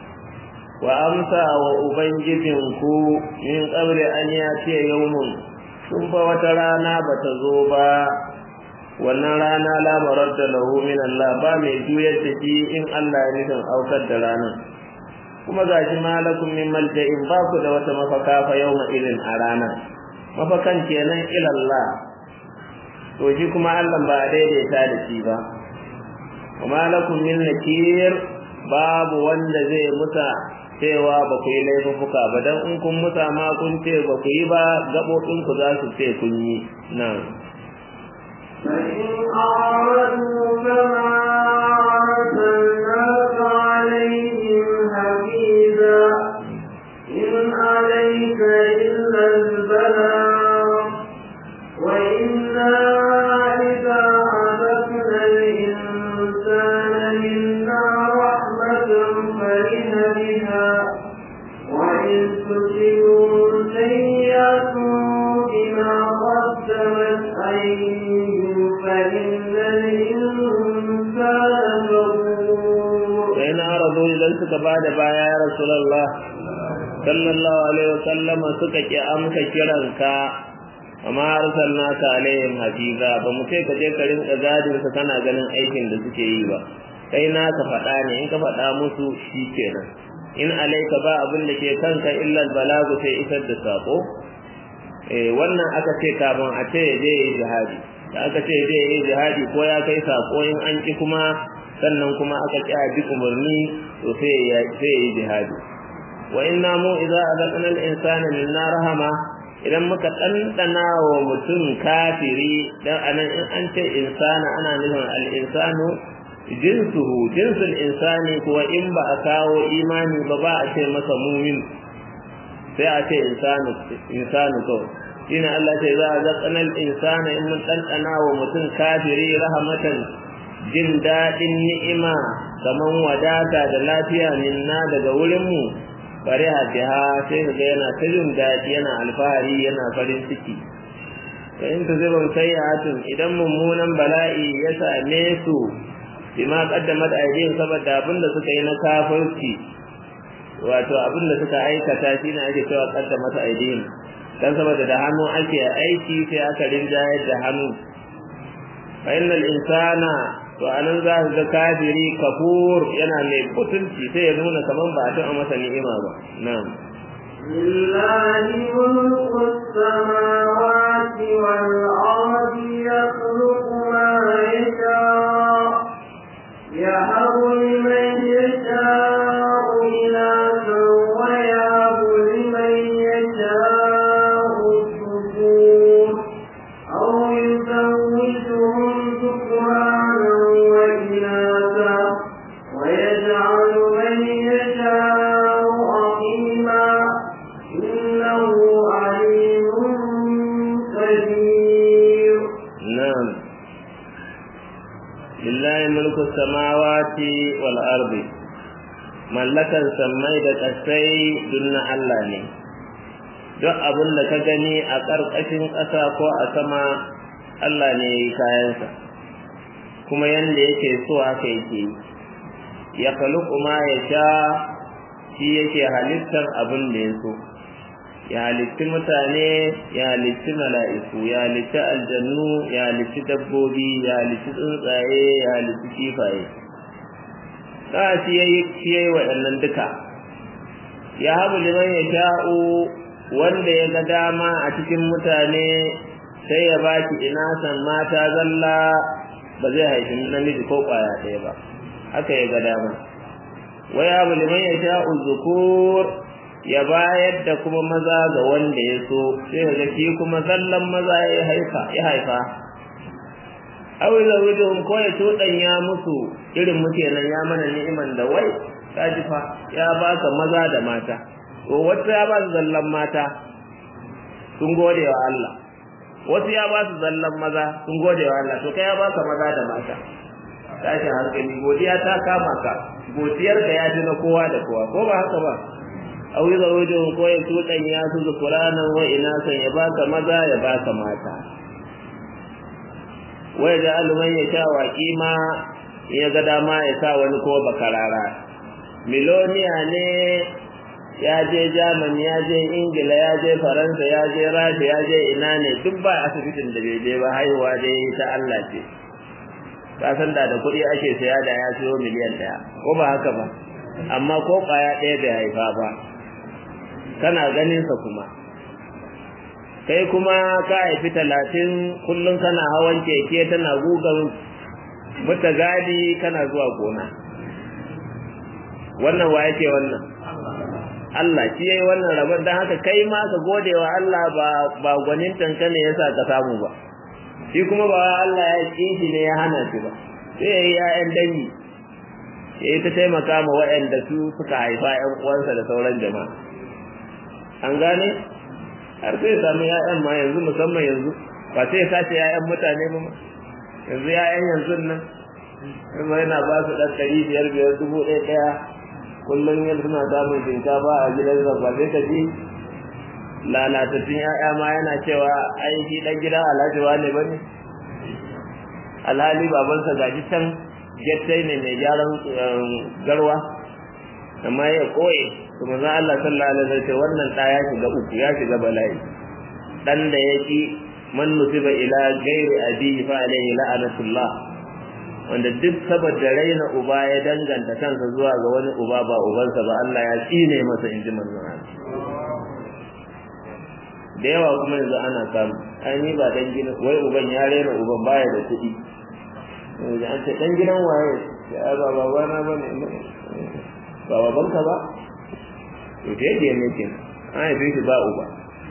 من قبل أن يأتي يوم ثم وترانا بتزوبا wannan rana la maradda lahu min Allah ba mai juyar da shi in Allah ya nufin aukar da ranar kuma gashi malakum min malja'in ba ku da wata mafaka fa yawma idin a ranar mafakan kenan ila Allah to shi kuma Allah ba daidaita da shi ba kuma lakum min nakir babu wanda zai muta cewa ba ku yi laifuka ba dan in kun muta ma kun ce ba ku yi ba gabobin ku za su ce kun yi nan فإن أعرضوا فما أرسلناك عليهم حفيظا إن عليك إلا البلاغ وإنا إذا أذقنا الإنسان منا رحمة فرح بها وإن تصبهم سيئة بما قدمت أيديهم فإن الإنسان كفور. فإن أعرضوا إذا بعد بايا يا رسول الله صلى الله عليه وسلم سكك أمك كرنك وما أرسلناك عليهم حفيظا فمسيك جكرين أزادين سكنا ganin aikin da suke yi ba kai na ka faɗa ne in ka faɗa musu shikenan in alaika ba abin da ke kanka illa albalagu sai isar da sako wannan aka ce kafin a ce zai yi jihadi da aka ce zai yi jihadi ko ya kai sako in an ki kuma sannan kuma aka ki a bi umarni to sai yi jihadi wa inna mu idza azaqna al-insana minna rahama idan muka dandana wa mutum kafiri dan anan in an ce insana ana nufin al-insanu jinsul insani kuwa in ba a kawo imani ba a ce masa mumin sai a ce insanu kawai shine Allah ce za a zaƙana insana in mun ɗanɗana wa mutum kafiri rahamatan jin daɗin ni'ima kaman wadata da lafiya minna daga wurinmu bari biha sai ka ga yana ta jin daɗi yana alfahari yana farin ciki to in ta zuban sayyi'atun idan mummunan bala'i ya same su bima qaddamat aydihim saboda abinda suka yi na kafirci wato abinda suka aikata shine ake cewa qaddamat aydihim dan saboda da hannu ake aiki sai aka rinjayar da hannu fa innal insana to anan za ka ga kafiri kafur yana mai kutunci sai ya nuna kaman ba a taɓa masa ni'ima ba na'am lillahi mulku as-samawati wal ardi yakhluqu ma yasha yahabu liman yasha'u inathan wa yahabu liman yasha'u dhukur aw yuzawwijuhum dhukranan wa inatha wa yaj'alu man yasha'u aqima innahu alimun qadir. na'am lillahi mulku samawati wal ardi mallakan sammai da kasai dunna Allah ne duk abin da ka gani a ƙarƙashin ƙasa ko a sama Allah ne ya yi kayansa kuma yanda yake so haka yake ya kaluku ma ya sha shi yake halittar abin da ya so ya halitti mutane ya halitti mala'iku ya halitti aljannu ya halitti dabbobi ya halitti tsuntsaye ya halitti kifaye ka shi yayi waɗannan duka ya habu liman ya sha'u wanda ya ga dama a cikin mutane sai ya baki inasan mata zalla ba zai haifi namiji ko kwaya ɗaya ba haka ya ga dama wa ya habu liman ya sha'u zukur ya bayar da kuma maza ga wanda ya so sai ga shi kuma zallan maza ya haifa aw zawidum ko ya tudanya musu irin muke nan ya mana ni'iman da wai kajifa ya baka maza da mata to wata ya ba su zallan mata sun gode wa Allah wasu ya ba su zallan maza sun gode wa Allah to kai ya baka maza da mata tashin hankali godiya ta kama ka godiyar ka ya ji na kowa da kowa ko ba haka ba au yi zawajin ko ya tuɗan ya su zukuranan wa ina san ya baka maza ya baka mata wai da aluman ya sha waƙi ma ya ga dama ya sa wani ko bakarara miloniya ne ya je Germany ya je Ingila ya je Faransa ya je Rasha ya je ina ne duk ba asibitin da bai je ba haihuwa dai ta Allah ce ka san da kuɗi ake saya da ya siyo miliyan 1 ko ba haka ba amma ko kaya ɗaya bai haifa ba kana ganin sa kuma kai kuma ka haifi 30 kullun kana hawan keke tana gugan mutagadi kana zuwa gona wannan wa yake wannan Allah shi yayi wannan rabon dan haka kai ma ka godewa Allah ba gwanin tanka ne yasa ka samu ba shi kuma ba Allah ya kinki ne ya hana shi ba sai yayi ƴaƴan dangi sai ta taimaka ma waɗanda su suka haifa ƴan uwansa da sauran jama'a an gane har sai samu ƴaƴan ma yanzu musamman yanzu ba sai ya sace ƴaƴan mutane ba yanzu ƴaƴan yanzu nan kuma yana ba su ɗan 500 1,000 kullum yin suna samun shinkafa a gidansa ba sai ka ji lalatattun ya'ya ma yana cewa ai shi dan gida alhaji wane ba ne alhali babansa gaji can gettai ne mai gyaran garwa amma ya koye to manzo Allah sallallahu alaihi wasallam wannan da ya shiga uku ya shiga bala'i dan da yake man nusiba ila ghairi abihi fa alaihi la'anatullah wanda duk saboda raina uba ya danganta kansa zuwa ga wani uba ba ubansa ba Allah ya tsine masa inji manzon Allah da yawa kuma yanzu ana samu ai ni ba dan gidan wai uban ya raina uban baya da kuɗi yanzu an ce dan gidan waye ya ba babana bane ba babanka ba to dai ne kin ai bai ba uba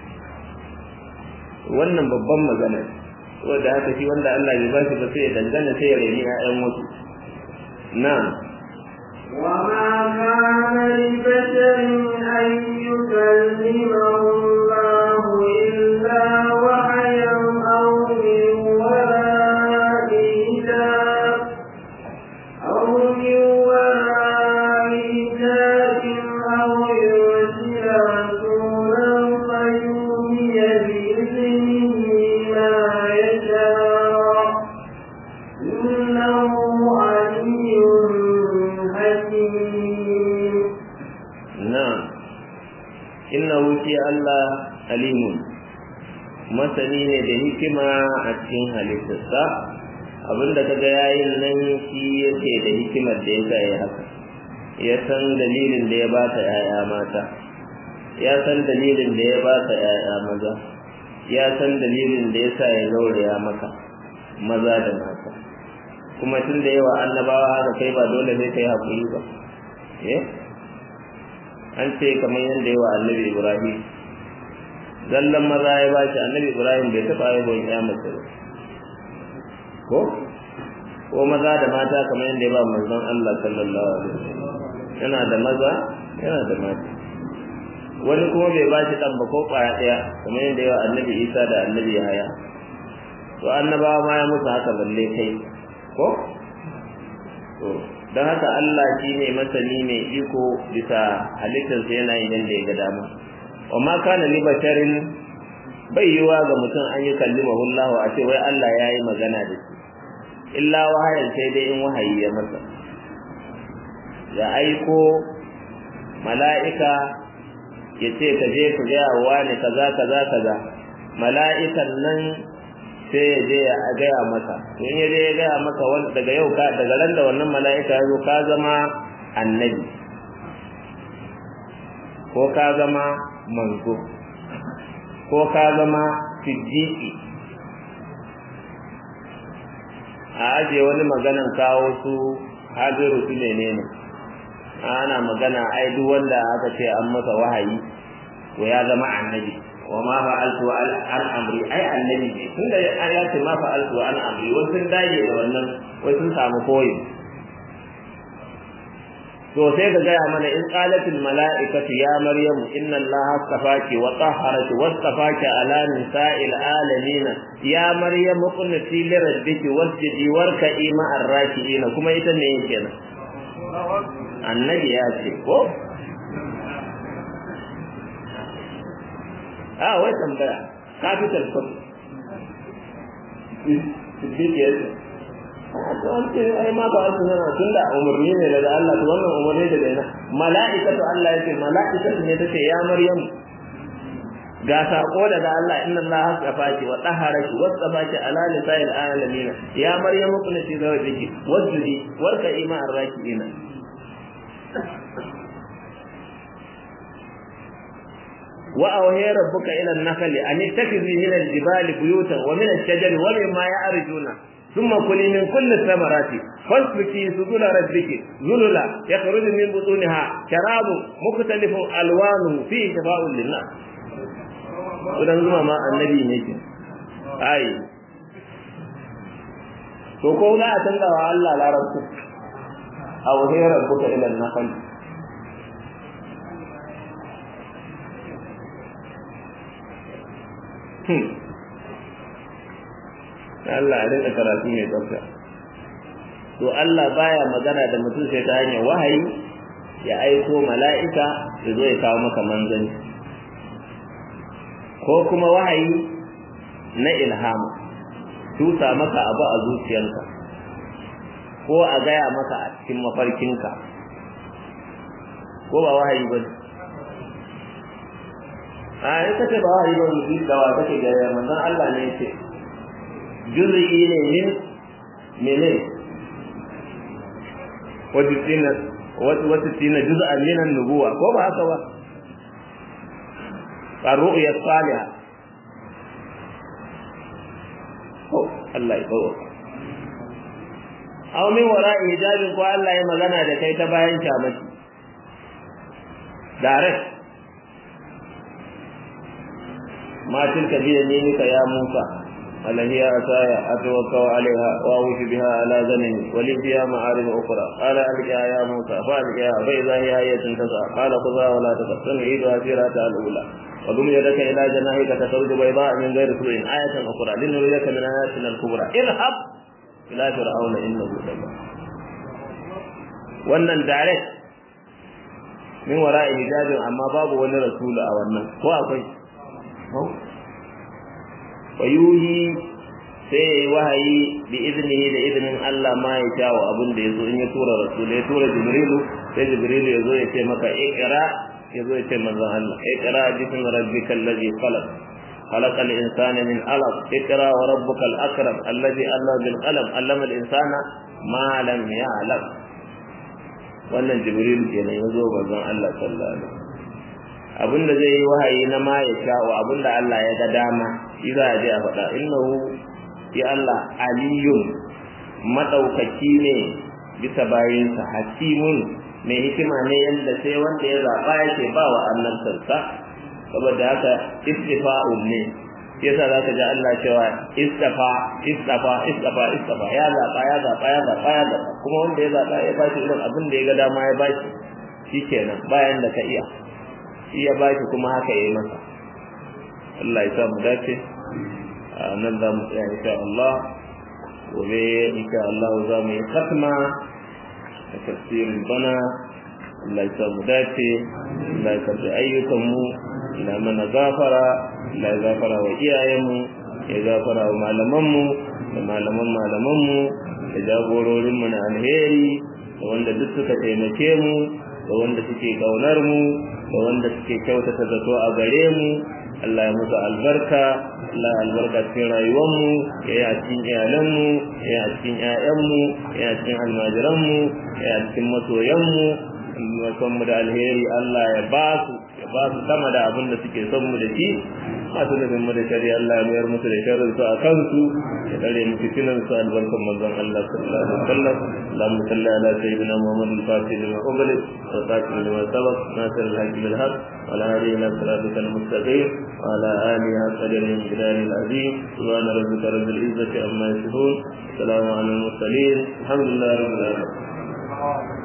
wannan babban magana wanda haka shi wanda Allah ya bashi ba sai ya dangana sai ya reni ƴaƴan wasu na'am wa ma kana li basharin an yukallimahu Allah illa wahyan aw min wara'i hijab aw min wara'i hijab aw yursila rasulan fayuhiya bi'iznihi innahu fi Allah alimun masani ne da hikima a cikin halittarsa abinda kaga yayin nan shi yake da hikimar da yasa yayi haka ya san dalilin da ya ba ta yaya mata ya san dalilin da ya ba ta yaya maza ya san dalilin da yasa ya gauraya maka maza da mata kuma tun da yawa annabawa haka kai ba dole ne kai hakuri ba an ce kamar yadda yawa annabi Ibrahim zallan maza ya bashi annabi Ibrahim bai taɓa haihuwar ya mace ba ko maza da mata kamar yadda ya ba manzon Allah sallallahu alaihi wasallam yana da maza yana da mata wani kuma bai bashi dan ba ko kwaya daya kamar yadda yawa annabi Isa da annabi Yahaya to annabawa ma ya musu haka balle kai ko to dan haka Allah shine masani ne iko bisa halittarsa yana yin yanda ya ga dama wa ma kana li basharin bai yiwa ga mutum an yi kallimahu Allah a ce wai Allah yayi magana da shi illa wahayin sai dai in wahayi ya masa ya aiko mala'ika ya ce ka je ka ga wani kaza kaza kaza mala'ikan nan sai ya je ya gaya masa to in ya je ya gaya maka daga yau ka daga ran da wannan mala'ika ya zo ka zama annabi ko ka zama manzo ko ka zama siddiqi a aje wani maganan kawo su hadiru su ne ana magana ai duk wanda aka ce an masa wahayi to ya zama annabi wa ma fa'altu an amri ai annabi ne tunda ya ce ma fa'altu an amri wasu dage da wannan wai sun samu koyi to sai ka gaya mana in qalatil mala'ikatu ya maryamu inna allaha astafaki wa tahharaki wastafaki ala nisa'il alamin ya maryamu qunnati li rabbiki wasjudi warka'i ma'ar raki'in kuma ita ne yake nan annabi ya ce ko wai tambaya capital ko ai ma ba su nana tunda umarni ne daga Allah to wannan umarni daga ina mala'ikatu Allah yake mala'ikatu ne take ya maryam ga sako daga Allah inna Allah hasafaki wa taharaki wasafaki ala lisa'il alamin ya maryam kunti zawjiki wasjudi warka ima arrakiina wa awhiya rabbuka ila an-nakhli an ittakhidhi min al-jibali buyutan wa min ash-shajari wa mimma ya'rujuna ثم كلي من كل الثمرات فاسلكي سبل ربك ذللا يخرج من بطونها شراب مختلف الوانه فيه شفاء للناس ودان زما ما annabi ne ke ai to ko za a tanda wa Allah larabci aw hiya rabbuka ila an-nahl Allah ya rika karatu mai tsafta to Allah baya magana da mutum sai ta hanyar wahayi ya aiko mala'ika ya zo ya kawo maka manzanci ko kuma wahayi na ilhama tusa maka abu a zuciyarka ko a gaya maka a cikin mafarkinka ko ba wahayi ba in kace ba wahayi ba mutum da wa kake gaya manzon Allah ne yake juz'i ne min mene وستين جزءا من النبوة كوبا هكذا الرؤيا الصالحة الله يقول أو من وراء حجاب ko Allah ya magana da kai ta bayan shamaki direct ma tilka bi yaminika ya Musa التي هي عصاي أتوكل عليها وأوش بها على ذنبي ولي فيها معارف أخرى قال ألقها يا موسى فألقها فإذا هي آية تسعى قال خذها ولا تخف سنعيدها سيرتها الأولى وضم يدك إلى جناحك تخرج بيضاء من غير سوء آية أخرى لنريك من آياتنا الكبرى اذهب إلى فرعون إنه طغى wannan direct min wara'i hijabin amma babu wani rasulu a wannan ko akwai wayuhi sai yayi wahayi bi iznihi da iznin Allah ma ya shawo abin da yazo in ya tura rasul ya tura jibrilu sai jibrilu yazo ya ce maka iqra yazo ya ce manzon Allah iqra bismi rabbikal ladhi khalaq khalaqal insana min alaq iqra wa rabbukal akram alladhi allama bil qalam allama al insana ma lam ya'lam wannan jibrilu kenan yazo manzon Allah sallallahu alaihi abinda zai yi wahayi na ma ya shawo abinda Allah ya ga dama iza je a faɗa innahu ya Allah aliyun madaukaki ne bisa bayinsa hakimun mai hikima ne yanda sai wanda ya zaba yake ba wa annabtarsa saboda haka istifa'un ne yasa zaka ji Allah cewa istafa ya zaba kuma wanda ya zaba ya bashi irin abin da ya ga dama ya bashi shikenan bayan da ka iya shi ya bashi kuma haka yayi masa Allah ya sa mu dace nan za mu tsaya insha Allah gobe insha Allah za mu yi khatma da tafsirin bana Allah ya sa mu dace Allah ya karbi ayyukan mu ila mana gafara Allah ya gafara wa iyayenmu ya gafara wa malamanmu da malamanmu da jagororinmu na alheri da wanda duk suka taimake mu da wanda suke kaunar mu da wanda suke kyautata zato a gare mu Allah ya musu albarka Allah ya albarka cikin rayuwarmu ya yi a cikin iyalanmu ya yi a cikin ƴaƴanmu ya yi a cikin almajiranmu ya yi a cikin masoyanmu mu da alheri Allah ya ba su sama da abin da suke son mu da shi masu nufin mu da shari'a Allah ya mayar musu da sharrin su a kansu ya tsare mu fitinan su albarkan manzon Allah sallallahu alaihi wasallam Allahumma salli ala sayyidina Muhammad al-Fatih lima ughliq wa saqil lima sabaq nasir al-haqq bil haqq wa ala alihi wa sahbihi al-mustaqim wa ala alihi wa sahbihi al-azim subhana rabbika rabbil izzati amma yasifun salamun ala al-mursalin alhamdulillahi rabbil alamin